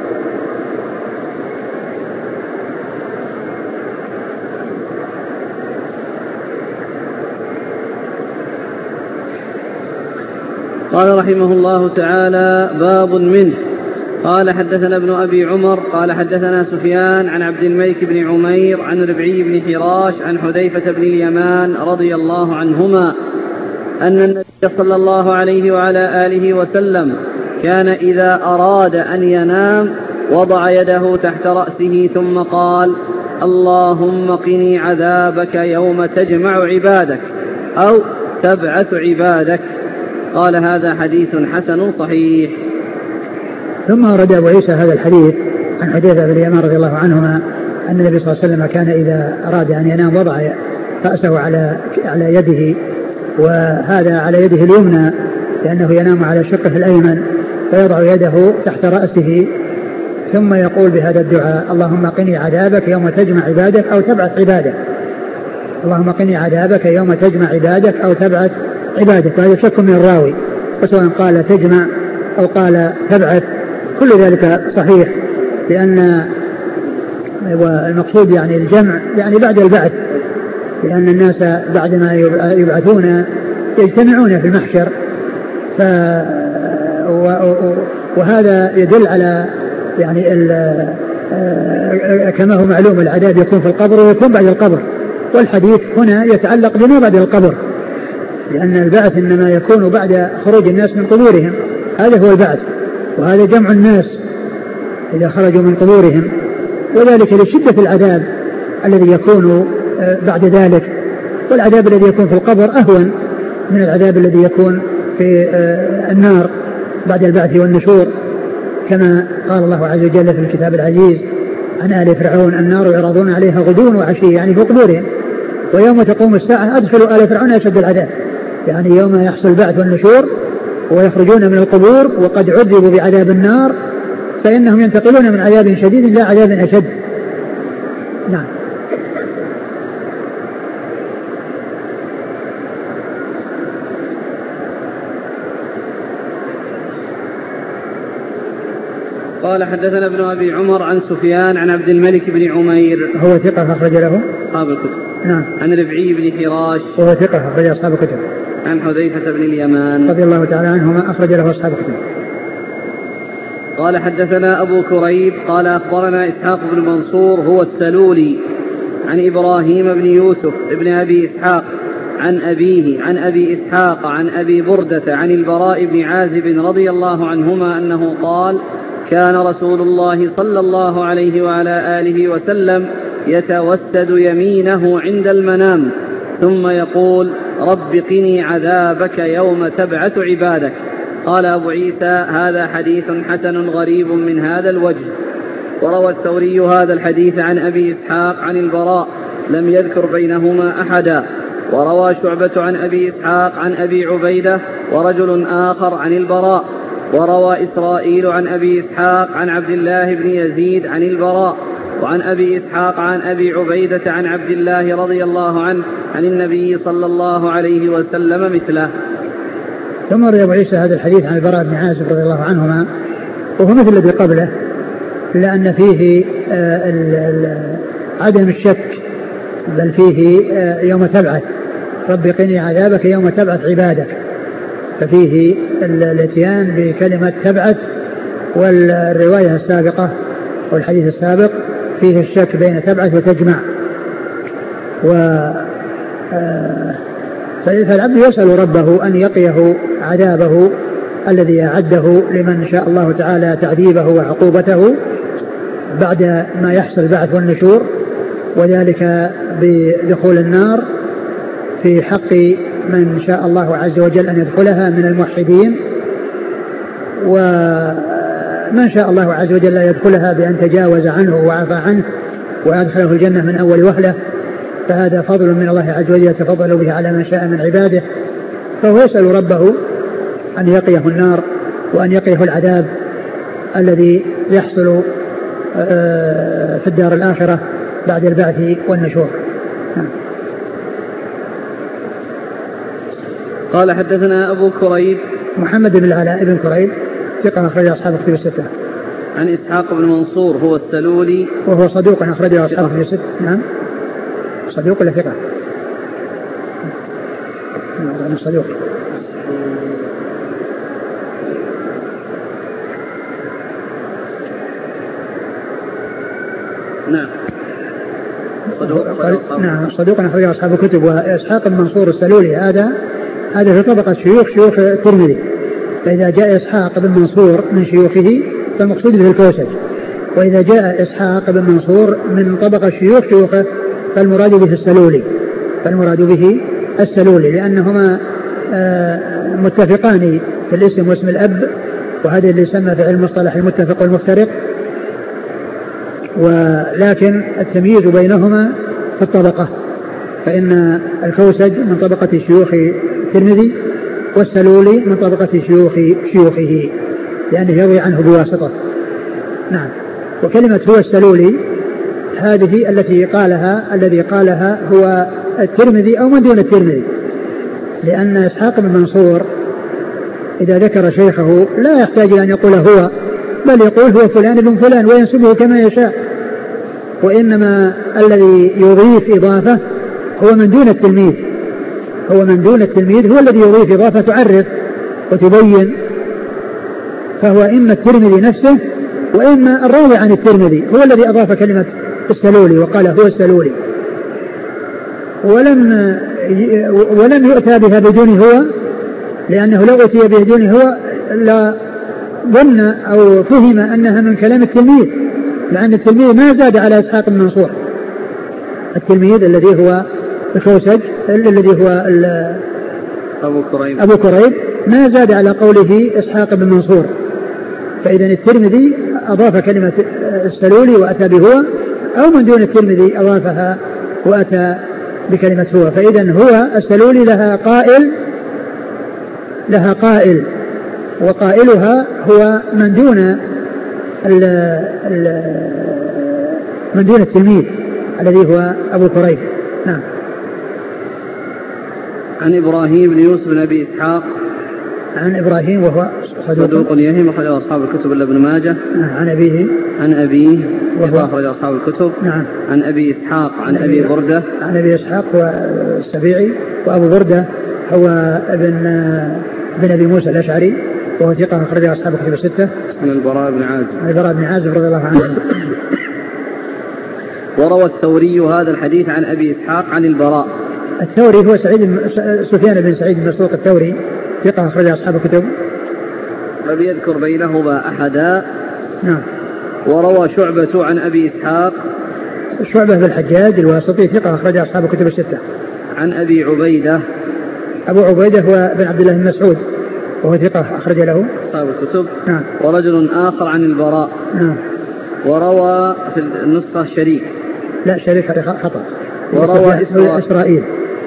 قال رحمه الله تعالى: باب منه. قال حدثنا ابن أبي عمر قال حدثنا سفيان عن عبد الملك بن عمير عن ربعي بن حراش عن حذيفة بن اليمان رضي الله عنهما أن النبي صلى الله عليه وعلى آله وسلم كان إذا أراد أن ينام وضع يده تحت رأسه ثم قال: اللهم قني عذابك يوم تجمع عبادك أو تبعث عبادك. قال: هذا حديث حسن صحيح. ثم أورد أبو عيسى هذا الحديث عن حذيفة بن اليمان رضي الله عنهما أن النبي صلى الله عليه وسلم كان إذا أراد أن ينام وضع رأسه على يده، وهذا على يده اليمنى لأنه ينام على شقه الأيمن، فيضع يده تحت رأسه ثم يقول بهذا الدعاء: اللهم قني عذابك يوم تجمع عبادك أو تبعث عبادك. اللهم قني عذابك يوم تجمع عبادك أو تبعث عبادك. وهذا شك من الراوي، وسواء قال تجمع أو قال تبعث كل ذلك صحيح، لأن المقصود يعني الجمع يعني بعد البعث، لأن الناس بعدما يبعثون يجتمعون في المحشر، وهذا يدل على يعني كما هو معلوم العذاب يكون في القبر ويكون بعد القبر، والحديث هنا يتعلق بما بعد القبر، لأن البعث إنما يكون بعد خروج الناس من قبورهم، هذا هو البعث، وهذا جمع الناس إذا خرجوا من قبورهم، وذلك لشدة العذاب الذي يكون بعد ذلك. والعذاب الذي يكون في القبر أهون من العذاب الذي يكون في النار بعد البعث والنشور، كما قال الله عز وجل في الكتاب العزيز عن آل فرعون: النار يعرضون عليها غدوا وعشيا، يعني في قبورهم، ويوم تقوم الساعة أدخلوا آل فرعون أشد العذاب، يعني يوم يحصل البعث والنشور ويخرجون من القبور وقد عذبوا بعذاب النار، فإنهم ينتقلون من عذاب شديد إلى عذاب أشد. نعم. قال حدثنا ابن أبي عمر عن سفيان عن عبد الملك بن عمير هو ثقة أخرج له أصحاب الكتب. نعم. عن ربعي بن حراش وهو ثقة أخرج أصحاب الكتب. عن حذيفة بن اليمان رضي الله تعالى عنهما أخرج له أصحاب الكتب. قال حدثنا أبو كريب قال أخبرنا إسحاق بن منصور هو السلولي عن إبراهيم بن يوسف ابن أبي إسحاق عن أبيه عن أبي إسحاق عن أبي بردة عن البراء بن عازب رضي الله عنهما أنه قال: كان رسول الله صلى الله عليه وعلى آله وسلم يتوسد يمينه عند المنام ثم يقول: رب قني عذابك يوم تبعث عبادك. قال أبو عيسى: هذا حديث حسن غريب من هذا الوجه. وروى الثوري هذا الحديث عن أبي إسحاق عن البراء لم يذكر بينهما أحدا. وروى شعبة عن أبي إسحاق عن أبي عبيدة ورجل آخر عن البراء. وروى إسرائيل عن أبي إسحاق عن عبد الله بن يزيد عن البراء وعن أبي إسحاق عن أبي عبيدة عن عبد الله رضي الله عنه عن النبي صلى الله عليه وسلم مثله. ثم روى أبو عيسى هذا الحديث عن البراء بن عازب رضي الله عنهما وهو مثل الذي قبله، إلا أن فيه عدم الشك، بل فيه يوم تبعث، رب قني عذابك يوم تبعث عبادك. ففيه الاتيان بكلمة تبعث، والرواية السابقة والحديث السابق فيه الشك بين تبعث وتجمع. فالعبد يسأل ربه أن يقيه عذابه الذي أعده لمن شاء الله تعالى تعذيبه وعقوبته بعد ما يحصل البعث والنشور، وذلك بدخول النار في حق من شاء الله عز وجل أن يدخلها من الموحدين، ومن شاء الله عز وجل أن يدخلها بأن تجاوز عنه وعفى عنه وأدخله الجنة من أول وهلة، فهذا فضل من الله عز وجل يتفضل به على من شاء من عباده. فهو يسأل ربه أن يقيه النار وأن يقيه العذاب الذي يحصل في الدار الآخرة بعد البعث والنشور. قال حدثنا أبو كريب محمد بن العلاء بن كريب ثقة أخرج أصحاب الكتب الستة. عن إسحاق بن منصور هو السلولي وهو صدوق أخرج أصحاب الكتب الستة. نعم صدوق ولا ثقة؟ نعم صدوق. نعم صدوق أخرج أصحاب الكتب. وإسحاق بن منصور السلولي هذا في طبقة شيوخ الترمذي، فإذا جاء إسحاق بن منصور من شيوخه فالمقصود به الكوسج، وإذا جاء إسحاق بن منصور من طبقة شيوخه فالمراد به السلولي لأنهما متفقان في الاسم واسم الأب، وهذا اللي يسمى في علم المصطلح المتفق والمفترق، ولكن التمييز بينهما في الطبقة، فإن الكوسج من طبقة شيوخ الترمذي والسلولي من طبقة شيوخه لأنه يروي عنه بواسطة. نعم. وكلمة هو السلولي هذه الذي قالها هو الترمذي أو من دون الترمذي، لأن إسحاق بن منصور إذا ذكر شيخه لا يحتاج أن يقول هو، بل يقول هو فلان بن فلان وينسبه كما يشاء، وإنما الذي يضيف إضافة هو من دون التلميذ هو الذي يضيف إضافة تعرف وتبين، فهو إما الترمذي نفسه وإما الراوي عن الترمذي هو الذي أضاف كلمة السلولي وقال هو السلولي، ولم يؤتى بها بدون هو، لأنه لو أتي بها بدون هو لا ظن أو فهم أنها من كلام التلميذ، لأن التلميذ ما زاد على إسحاق بن منصور، التلميذ الذي هو الكوسج الذي هو أبو كريب ما زاد على قوله إسحاق بن منصور، فإذا الترمذي أضاف كلمة السلولي وأتى بهو، أو من دون الترمذي أضافها وأتى بكلمة هو، فإذا هو السلولي لها قائل وقائلها هو من دون التلميذ الذي هو أبو كريب. نعم. عن إبراهيم بن يوسف بن أبي إسحاق عن إبراهيم وهو صدوق يهم أخرج أصحاب الكتب إلا ابن ماجه. عن أبيه وهو أخرج أصحاب الكتب. نعم. عن أبي إسحاق عن أبي بردة. عن أبي إسحاق هو السبيعي، وأبو بردة هو ابن أبي موسى الأشعري وهو ثقة أخرج أصحاب الكتب الستة. عن البراء بن عازب رضي الله عنه. وروى الثوري هذا الحديث عن أبي إسحاق عن البراء. الثوري هو سفيان بن سعيد بن مسروق الثوري ثقة أخرج أصحاب الكتب. لم يذكر بينهما أحدا. نعم. وروى شعبة عن أبي إسحاق. شعبة بن الحجاج الواسطي ثقة أخرج أصحاب الكتب الستة. عن أبي عبيدة. أبو عبيدة هو بن عبد الله بن مسعود وهو ثقة أخرج له أصحاب الكتب. نعم. ورجل آخر عن البراء. نعم. وروى في النسخة شريك. لا شريك هذا خطأ. وروى إسرائيل.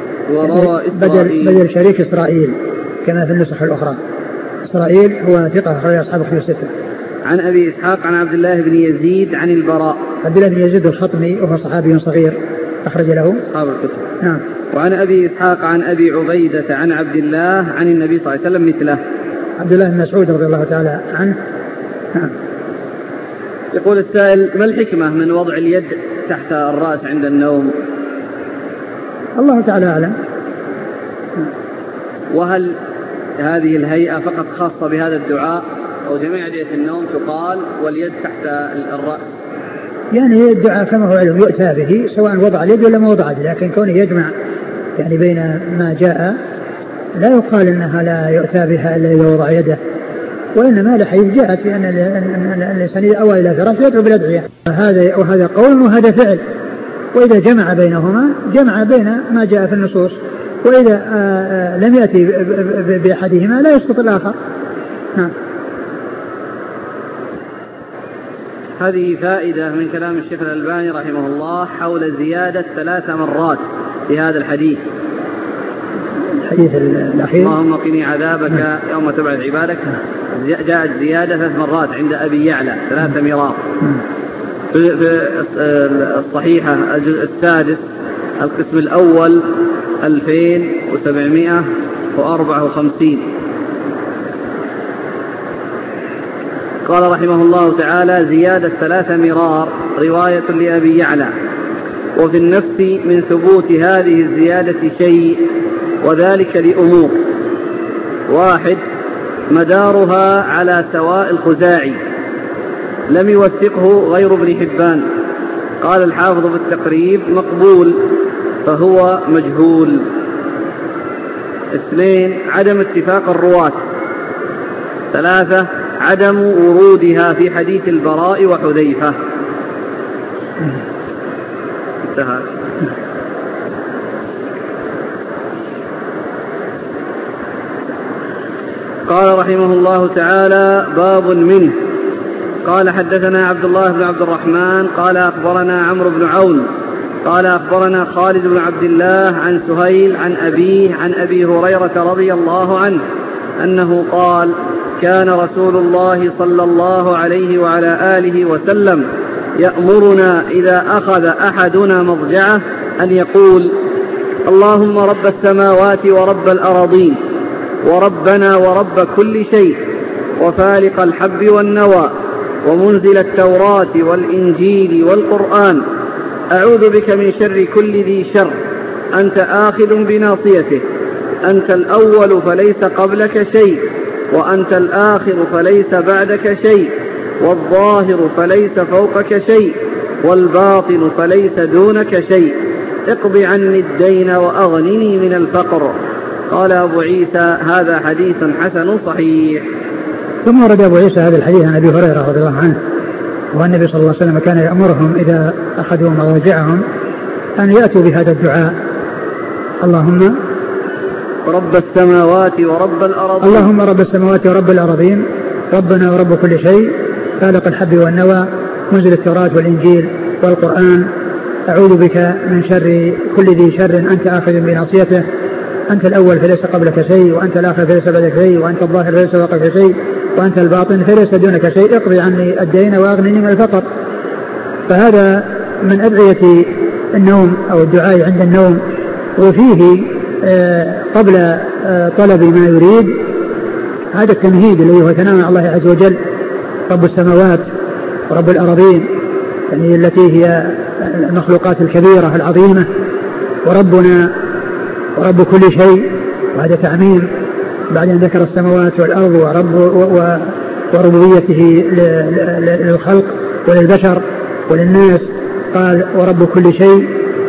بدل شريك إسرائيل كما في النسخ الأخرى. إسرائيل هو ثقة أخرج أصحاب الكتب الستة. عن أبي إسحاق عن عبد الله بن يزيد عن البراء. عبد الله بن يزيد الخطمي وهو صحابي صغير أخرج له أصحاب الكتب. نعم. وعن أبي إسحاق عن أبي عبيدة عن عبد الله عن النبي صلى الله عليه وسلم مثله. عبد الله بن مسعود رضي الله تعالى عنه. نعم. يقول السائل: ما الحكمة من وضع اليد تحت الرأس عند النوم؟ الله تعالى أعلم. وهل هذه الهيئة فقط خاصة بهذا الدعاء أو جميع أدعية النوم تقال واليد تحت الرأس؟ يعني الدعاء كما هو علم يؤتى به سواء وضع اليد ولا ما وضع اليد، لكن كونه يجمع يعني بين ما جاء لا يقال انها لا يؤتى بها الا اذا وضع يده، وانما لحديث جاءت في ان الانسان اذا اوى الى فراش يدعو بالادعيه، وهذا قول وهذا فعل، واذا جمع بينهما جمع بين ما جاء في النصوص، واذا لم ياتي باحدهما لا يسقط الاخر. هذه فائدة من كلام الشيخ الألباني رحمه الله حول زيادة 3 مرات في هذا الحديث الأخير اللهم قني عذابك يوم تبعث عبادك. جاءت زيادة 3 مرات عند أبي يعلى 3 مرار. في الصحيحة الجزء السادس القسم الأول 2754. قال رحمه الله تعالى: زيادة 3 مرار رواية لأبي يعلى. وفي النفس من ثبوت هذه الزيادة شيء، وذلك لأمور: 1. مدارها على سواء الخزاعي لم يوثقه غير ابن حبان، قال الحافظ في التقريب مقبول فهو مجهول. 2. عدم اتفاق الرواة. 3. عدم ورودها في حديث البراء وحذيفة. انتهى. قال رحمه الله تعالى: باب منه. قال: حدثنا عبد الله بن عبد الرحمن قال أخبرنا عمرو بن عون قال أخبرنا خالد بن عبد الله عن سهيل عن أبيه عن أبي هريرة رضي الله عنه أنه قال: كان رسول الله صلى الله عليه وعلى آله وسلم يأمرنا إذا أخذ أحدنا مضجعه أن يقول: اللهم رب السماوات ورب الأراضين وربنا ورب كل شيء وفالق الحب والنوى ومنزل التوراة والإنجيل والقرآن، أعوذ بك من شر كل ذي شر، أنت آخذ بناصيته، أنت الأول فليس قبلك شيء، وأنت الآخر فليس بعدك شيء، والظاهر فليس فوقك شيء، والباطن فليس دونك شيء، اقض عني الدين وأغنني من الفقر. قال أبو عيسى: هذا حديث حسن صحيح. ثم ورد أبو عيسى هذا الحديث عن أبي هريرة رضي الله عنه، وأن النبي صلى الله عليه وسلم كان يأمرهم إذا أخذوا مضاجعهم أن يأتوا بهذا الدعاء: اللهم رب السماوات ورب الأراضين، اللهم رب السماوات ورب الأراضين، ربنا ورب كل شيء، فالق الحب والنوى، منزل التوراة والإنجيل والقرآن، أعوذ بك من شر كل ذي شر، أنت آخذ بناصيته، أنت الأول فليس قبلك شيء، وأنت الآخر فليس بعدك شيء، وأنت الظاهر فليس فوقك شيء، وأنت الباطن فليس دونك شيء، اقضي عني الدين وأغنني من الفقر. فهذا من أدعية النوم أو الدعاء عند النوم، وفيه قبل طلب ما يريد هذا التمهيد الذي هو ثناء على الله عز وجل: رب السماوات ورب الأراضين، يعني التي هي المخلوقات الكبيرة العظيمة، وربنا ورب كل شيء، وهذا تعميم بعد أن ذكر السماوات والأرض وربوبيته للخلق وللبشر وللناس، قال ورب كل شيء،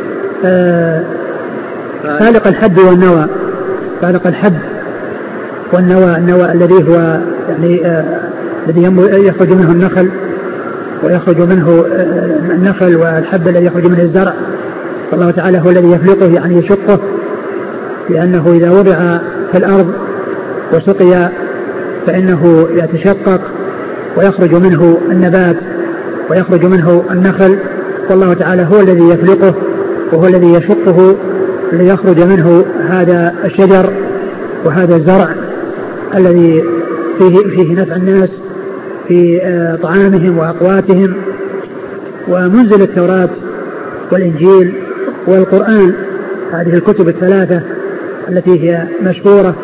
فالق الحب والنوى، فالق الحب والنوى، النوى الذي هو يعني الذي يخرج منه النخل، ويخرج منه النخل، والحب الذي يخرج منه الزرع، فالله تعالى هو الذي يفلقه يعني يشقه، لأنه إذا وضع في الأرض وسقي فإنه يتشقق ويخرج منه النبات ويخرج منه النخل، والله تعالى هو الذي يفلقه وهو الذي يشقه ليخرج منه هذا الشجر وهذا الزرع الذي فيه نفع الناس في طعامهم وأقواتهم. ومنزل التوراة والإنجيل والقرآن، هذه الكتب الثلاثة التي هي مشهورة،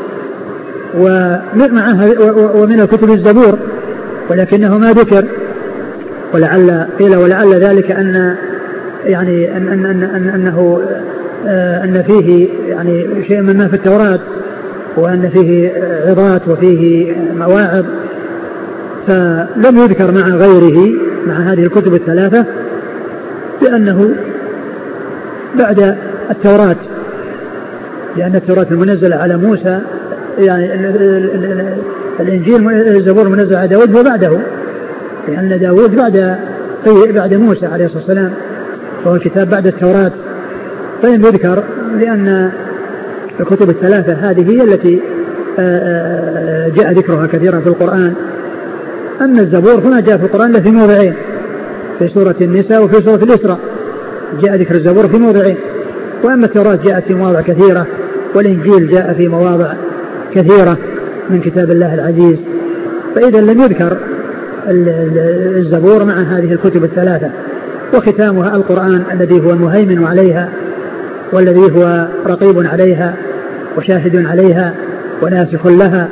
ومن الكتب الزبور، ولكنه ما ذكر، ولعل قيل ولعل ذلك أن يعني أنه أن فيه يعني شيء مما في التوراة وأن فيه عظات وفيه مواعظ، فلم يذكر مع غيره مع هذه الكتب الثلاثة، لأنه بعد التوراة، لأن التوراة المنزلة على موسى يعني الإنجيل الزبور المنزل على داود هو بعده، لأن داود بعد موسى عليه الصلاة والسلام، فهو الكتاب بعد التوراة، فلم يذكر لأن الكتب الثلاثة هذه هي التي جاء ذكرها كثيرا في القرآن. أما الزبور هنا جاء في القرآن في موضعين، في سورة النساء وفي سورة الإسراء جاء ذكر الزبور في موضعين، وأما التوراة جاءت في مواضع كثيرة، والإنجيل جاء في مواضع كثيرة من كتاب الله العزيز، فإذا لم يذكر الزبور مع هذه الكتب الثلاثة، وختامها القرآن الذي هو المهيمن عليها والذي هو رقيب عليها وشاهد عليها وناسخ لها.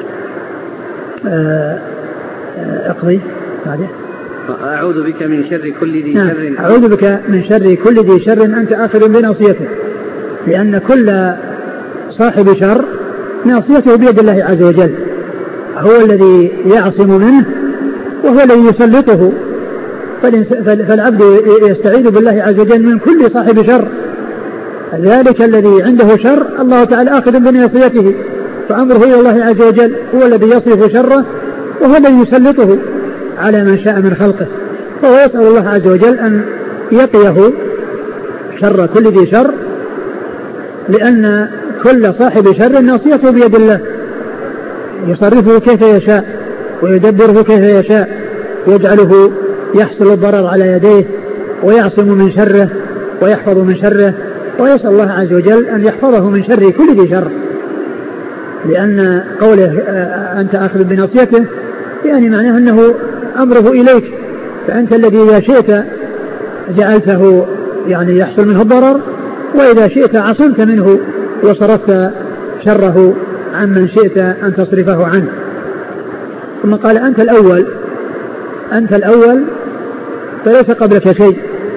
اقضي بعده. أعوذ بك من شر كل ذي شر. أعوذ بك من شر كل ذي شر أنت آخذ بناصيته، لأن كل صاحب شر ناصيته بيد الله عز وجل، هو الذي يعصم منه وهو الذي يسلطه، فالعبد يستعيذ بالله عز وجل من كل صاحب شر. ذلك الذي عنده شر الله تعالى آخذ بناصيته، فأمره إلى الله عز وجل، هو الذي يصرف شره وهو الذي يسلطه على من شاء من خلقه، فهو يسأل الله عز وجل أن يقيه شر كل ذي شر، لأن كل صاحب شر ناصيته بيد الله، يصرفه كيف يشاء ويدبره كيف يشاء، ويجعله يحصل الضرر على يديه ويعصم من شره ويحفظ من شره، ويسأل الله عز وجل أن يحفظه من شر كل ذي شر، لأن قوله أنت آخذ بناصيته يعني معناه أنه أمره إليك، فأنت الذي إذا شئت جعلته يعني يحصل منه الضرر، وإذا شئت عصمت منه وصرفت شره عمن شئت أن تصرفه عنه. ثم قال أنت الأول فليس قبلك شيء،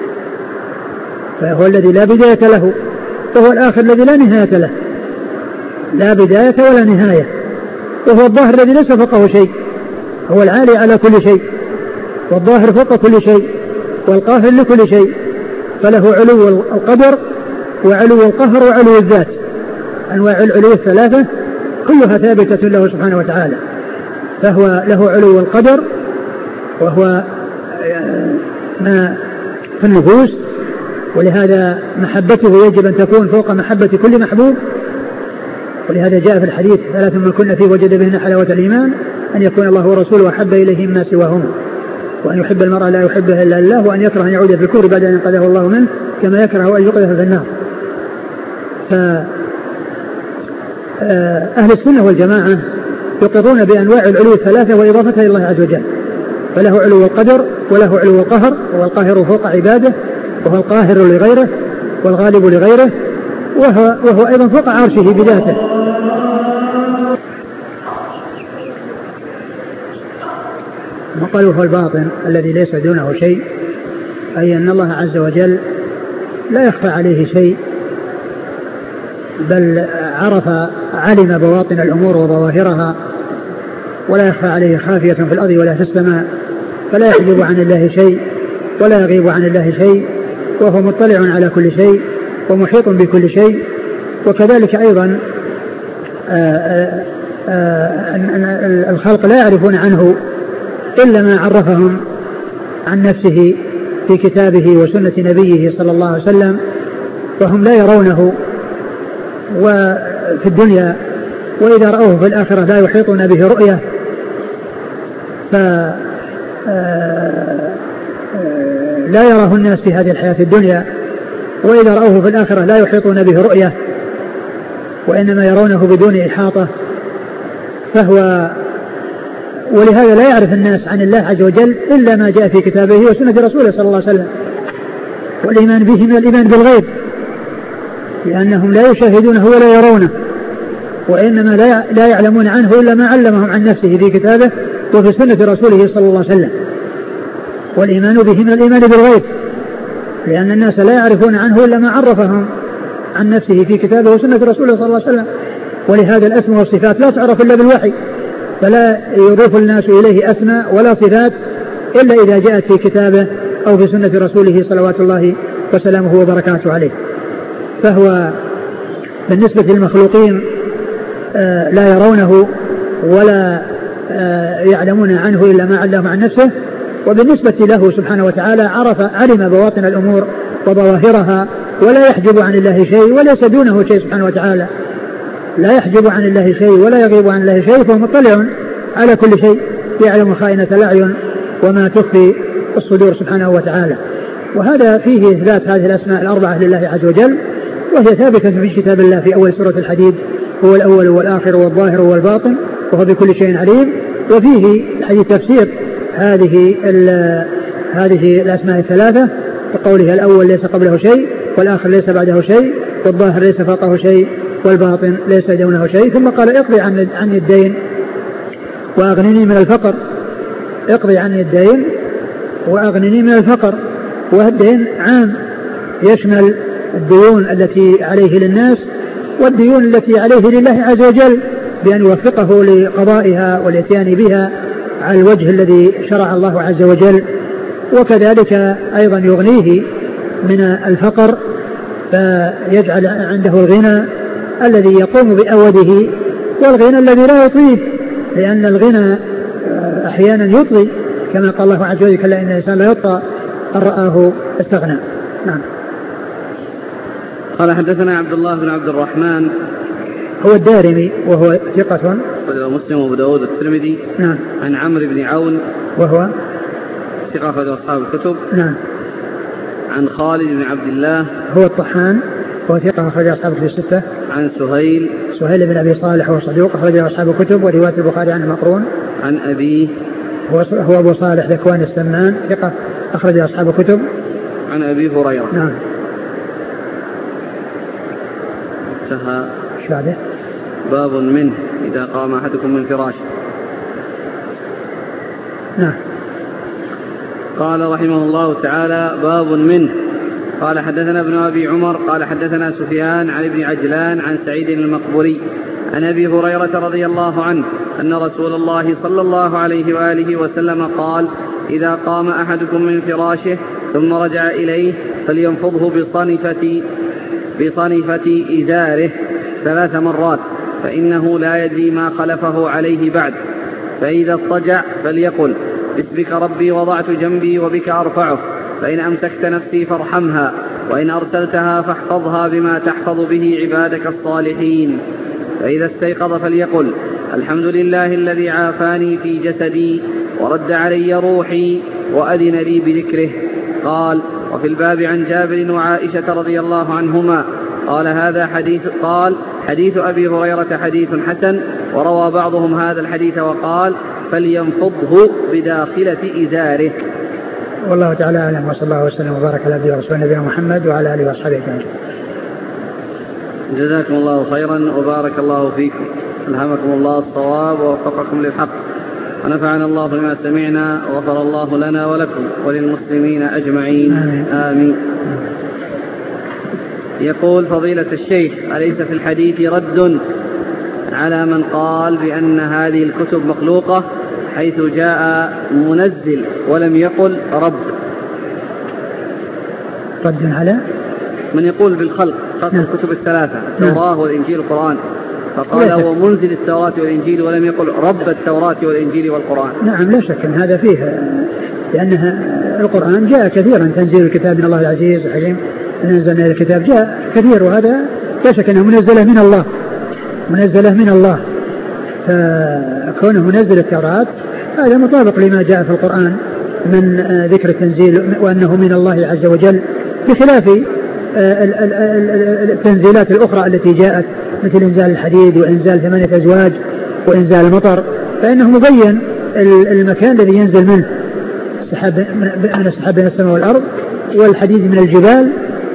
فهو الذي لا بداية له، وهو الآخر الذي لا نهاية له، لا بداية ولا نهاية، وهو الظاهر الذي ليس فوقه شيء، هو العالي على كل شيء والظاهر فوق كل شيء والقاهر لكل شيء، فله علو القدر وعلو القهر وعلو الذات، أنواع العلو الثلاثة كلها ثابتة له سبحانه وتعالى، فهو له علو القدر وهو ما في النفوس، ولهذا محبته يجب أن تكون فوق محبة كل محبوب، ولهذا جاء في الحديث 3 من كن فيه وجد بهن حلاوة الإيمان، أن يكون الله ورسوله أحب إليه مما سواهما، وأن يحب المرء لا يحبه إلا الله، وأن يكره أن يعود في الكفر بعد أن انقذه الله منه، كما يكره أن يقذف في النار. فأهل السنة والجماعة يقرون بأنواع العلو الثلاثة وإضافتها إلى الله عز وجل، فله علو القدر وله علو القهر، وهو القاهر فوق عباده، وهو القاهر لغيره والغالب لغيره، وهو أيضا فوق عرشه بذاته. وقالوا هو الباطن الذي ليس دونه شيء، أي أن الله عز وجل لا يخفى عليه شيء، بل علم بواطن الأمور وظواهرها، ولا يخفى عليه خافية في الأرض ولا في السماء، فلا يحجب عن الله شيء ولا يغيب عن الله شيء، وهو مطلع على كل شيء ومحيط بكل شيء. وكذلك أيضا الخلق لا يعرفون عنه إلا ما عرفهم عن نفسه في كتابه وسنة نبيه صلى الله عليه وسلم، فهم لا يرونه وفي الدنيا، وإذا رأوه في الآخرة لا يحيطون به رؤية، فلا يراه الناس في هذه الحياة الدنيا، وإذا رأوه في الآخرة لا يحيطون به رؤية، وإنما يرونه بدون إحاطة. ولهذا لا يعرف الناس عن الله عز وجل إلا ما جاء في كتابه وسنة رسوله صلى الله عليه وسلم، والإيمان به من الإيمان بالغيب، لأنهم لا يشاهدونه ولا يرونه، وإنما لا يعلمون عنه إلا ما علمهم عن نفسه في كتابه وفي سنة رسوله صلى الله عليه وسلم. والإيمان به من الإيمان بالغيب، لأن الناس لا يعرفون عنه إلا ما عرفهم عن نفسه في كتابه وسنة رسوله صلى الله عليه وسلم. ولهذا الأسماء والصفات لا تعرف إلا بالوحي، فلا يضيف الناس إليه أسماء ولا صفات إلا إذا جاءت في كتابه أو في سنة رسوله صلوات الله وسلامه وبركاته عليه. فهو بالنسبة للمخلوقين لا يرونه ولا يعلمون عنه إلا ما علم عن نفسه، وبالنسبة له سبحانه وتعالى علم بواطن الأمور وظواهرها، ولا يحجب عن الله شيء وليس دونه شيء سبحانه وتعالى، لا يحجب عن الله شيء ولا يغيب عن الله شيء، فهو مطلع على كل شيء، يعلم خائنة الأعين وما تخفي الصدور سبحانه وتعالى. وهذا فيه إثبات هذه الأسماء الأربعة لله عز وجل، وهي ثابتة في كتاب الله في أول سورة الحديد: هو الأول والآخر والظاهر والباطن وهو بكل شيء عليم. وفيه حديث تفسير هذه الأسماء الثلاثة بقوله: الأول ليس قبله شيء، والآخر ليس بعده شيء، والظاهر ليس فوقه شيء، والباطن ليس دونه شيء. ثم قال: اقضي عني الدين وأغنني من الفقر. اقضي عني الدين وأغنني من الفقر. والدين عام يشمل الديون التي عليه للناس والديون التي عليه لله عز وجل، بأن يوفقه لقضائها والاتيان بها على الوجه الذي شرع الله عز وجل. وكذلك أيضا يغنيه من الفقر، فيجعل عنده الغنى الذي يقوم بأوده والغنى الذي لا يطيب، لأن الغنى أحيانا يطغي، كما قال الله عز وجل: كلا إن الإنسان لا يطغى أن رآه استغنى. نعم. قال: حدثنا عبد الله بن عبد الرحمن هو الدارمي وهو ثقة، مسلم وأبو داود والترمذي. نعم. عن عمرو بن عون وهو ثقة أخرج أصحاب الكتب. نعم. عن خالد بن عبد الله هو الطحان وهو ثقة أخرج أصحاب الكتب الستة. عن سهيل بن أبي صالح وهو صدوق أخرج أصحاب الكتب ورواية البخاري عن المقرون. عن أبيه هو أبو صالح ذكوان السمان ثقة أخرج أصحاب الكتب. عن أبي هريرة. نعم. انتهى. شاده. باب منه إذا قام أحدكم من فراشه. نعم. قال رحمه الله تعالى: باب منه. قال: حدثنا ابن أبي عمر قال: حدثنا سفيان عن ابن عجلان عن سعيد المقبري عن أبي هريرة رضي الله عنه أن رسول الله صلى الله عليه وآله وسلم قال: إذا قام أحدكم من فراشه ثم رجع إليه فلينفضه بصنفة إزاره 3 مرات، فإنه لا يدري ما خلفه عليه بعد. فإذا اضطجع فليقل: باسمك ربي وضعت جنبي وبك أرفعه، فإن أمسكت نفسي فارحمها، وإن أرسلتها فاحفظها بما تحفظ به عبادك الصالحين. فإذا استيقظ فليقل: الحمد لله الذي عافاني في جسدي ورد علي روحي وأذن لي بذكره. قال: وفي الباب عن جابر وعائشة رضي الله عنهما. قال: حديث أبي هريرة حديث حسن. وروى بعضهم هذا الحديث وقال: فلينفضه بداخلة إزاره. والله تعالى أعلم، وصلى الله وسلم وبارك على نبينا ورسوله نبينا محمد وعلى آله وأصحابه أجمعين. جزاكم الله خيرا وبارك الله فيكم، ألهمكم الله الصواب ووفقكم للحق، ونفعنا الله بما سمعنا، وغفر الله لنا ولكم وللمسلمين أجمعين. آمين. يقول فضيلة الشيخ: أليس في الحديث رد على من قال بأن هذه الكتب مخلوقة، حيث جاء منزل ولم يقل رب؟ رد على من يقول بالخلق خلق الكتب الثلاثة، التوراة والإنجيل والقرآن، فقال هو منزل التوراة والإنجيل ولم يقل رب التوراة والإنجيل والقرآن. نعم، لا شك أن هذا فيه، لأنها القرآن جاء كثيرا، تنزيل الكتاب من الله العزيز الحكيم، نزلنا الكتاب جاء كثير، وهذا لا شك أنه منزله من الله، فكونه منزل التوراة هذا مطابق لما جاء في القرآن من ذكر التنزيل وأنه من الله عز وجل، بخلاف التنزيلات الأخرى التي جاءت مثل إنزال الحديد وإنزال 8 أزواج وإنزال المطر، فإنه مبين المكان الذي ينزل منه، من السحاب بين السماء والأرض، والحديد من الجبال،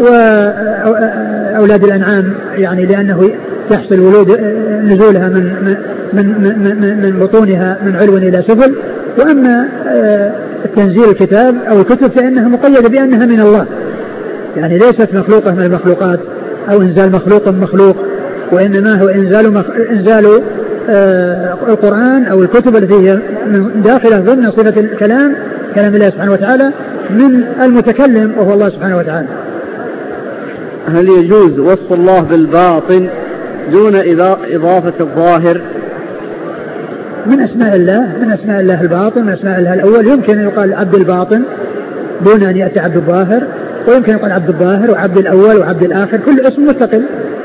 وأولاد الأنعام يعني لأنه يحصل ولود نزولها من بطونها من علو إلى سفل. وأما التنزيل الكتاب أو الكتب فإنها مقيدة بأنها من الله، يعني ليست مخلوقة من المخلوقات أو إنزال مخلوق وإنما هو إنزال القرآن أو الكتب التي هي داخلة ضمن صفة الكلام، كلام الله سبحانه وتعالى، من المتكلم وهو الله سبحانه وتعالى. هل يجوز وصف الله بالباطن دون إضافة الظاهر؟ من أسماء الله الباطن، من أسماء الله الأول. يمكن أن يقال عبد الباطن دون أن يأتي عبد الظاهر، ويمكن أن يقال عبد الظاهر وعبد الأول وعبد الآخر، كل اسم مستقل.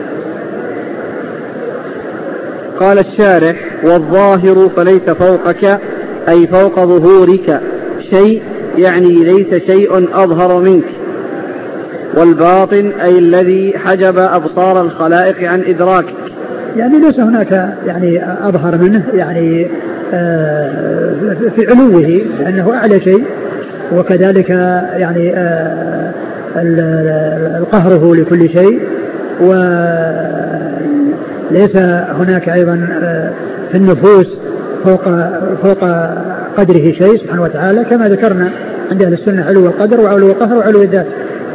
قال الشارح: والظاهر فليس فوقك أي فوق ظهورك شيء، يعني ليس شيء أظهر منك. والباطن أي الذي حجب أبصار الخلائق عن إدراكك، يعني ليس هناك يعني أظهر منه، يعني في علوه لأنه أعلى شيء، وكذلك يعني قهره لكل شيء، وليس هناك أيضا في النفوس فوق قدره شيء سبحانه وتعالى، كما ذكرنا عند أهل السنة علو القدر وعلو القهر وعلو الذات.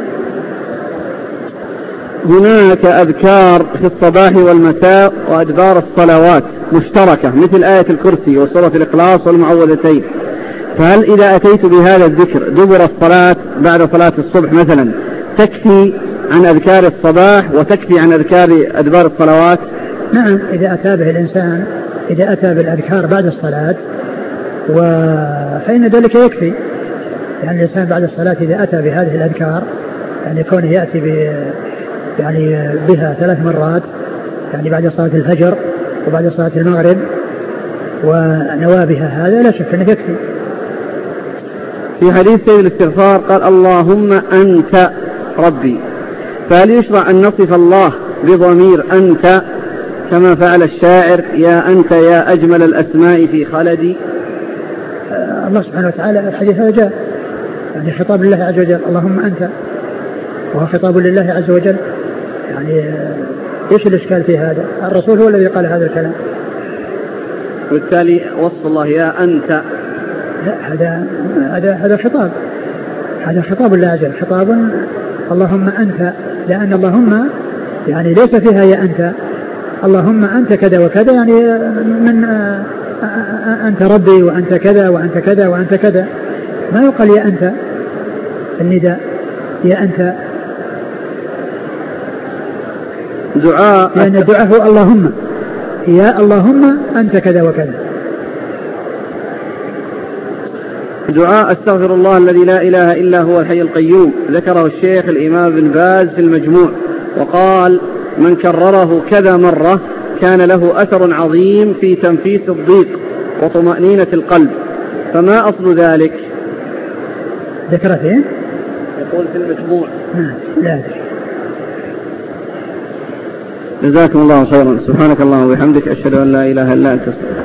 هناك أذكار في الصباح والمساء وأدبار الصلوات مشتركة مثل آية الكرسي وسورة الإخلاص والمعوذتين، فهل إذا أتيت بهذا الذكر دبر الصلاة بعد صلاة الصبح مثلا تكفي عن أذكار الصباح وتكفي عن أذكار أدبار الصلوات؟ نعم، إذا أتى به الإنسان، إذا أتى بالأذكار بعد الصلاة فإن ذلك يكفي. يعني الإنسان بعد الصلاة إذا أتى بهذه الأذكار، يعني كونه يأتي يعني بها 3 مرات، يعني بعد صلاة الفجر وبعد صلاة المغرب ونوى بها، هذا لا شك أنه يكفي. في حديث سيد الاستغفار قال: اللهم أنت ربي، فهل يشرع أن نصف الله بضمير أنت كما فعل الشاعر: يا أنت يا أجمل الأسماء في خلدي؟ الله سبحانه وتعالى الحديث هذا جاء يعني خطاب لله عز وجل، اللهم أنت، وهو خطاب لله عز وجل. يعني ايش الاشكال في هذا؟ الرسول هو الذي قال هذا الكلام، وبالتالي وصف الله يا أنت لا، هذا خطاب، هذا خطاب الله عز وجل، خطاب اللهم أنت، لأن اللهم يعني ليس فيها يا أنت، اللهم أنت كذا وكذا، يعني من أنت ربي وأنت كذا وأنت كذا وأنت كذا، ما يقال يا أنت النداء يا أنت، دعاء، لأن الدعاء هو اللهم، يا اللهم أنت كذا وكذا. دعاء استغفر الله الذي لا إله إلا هو الحي القيوم ذكره الشيخ الإمام بن باز في المجموع، وقال: من كرره كذا مرة كان له أثر عظيم في تنفيس الضيق وطمأنينة القلب، فما أصل ذلك؟ ذكره فين؟ يقول في المجموع. لا أدري. جزاكم الله خيرا. سبحانك اللهم وبحمدك، أشهد أن لا إله إلا أنت.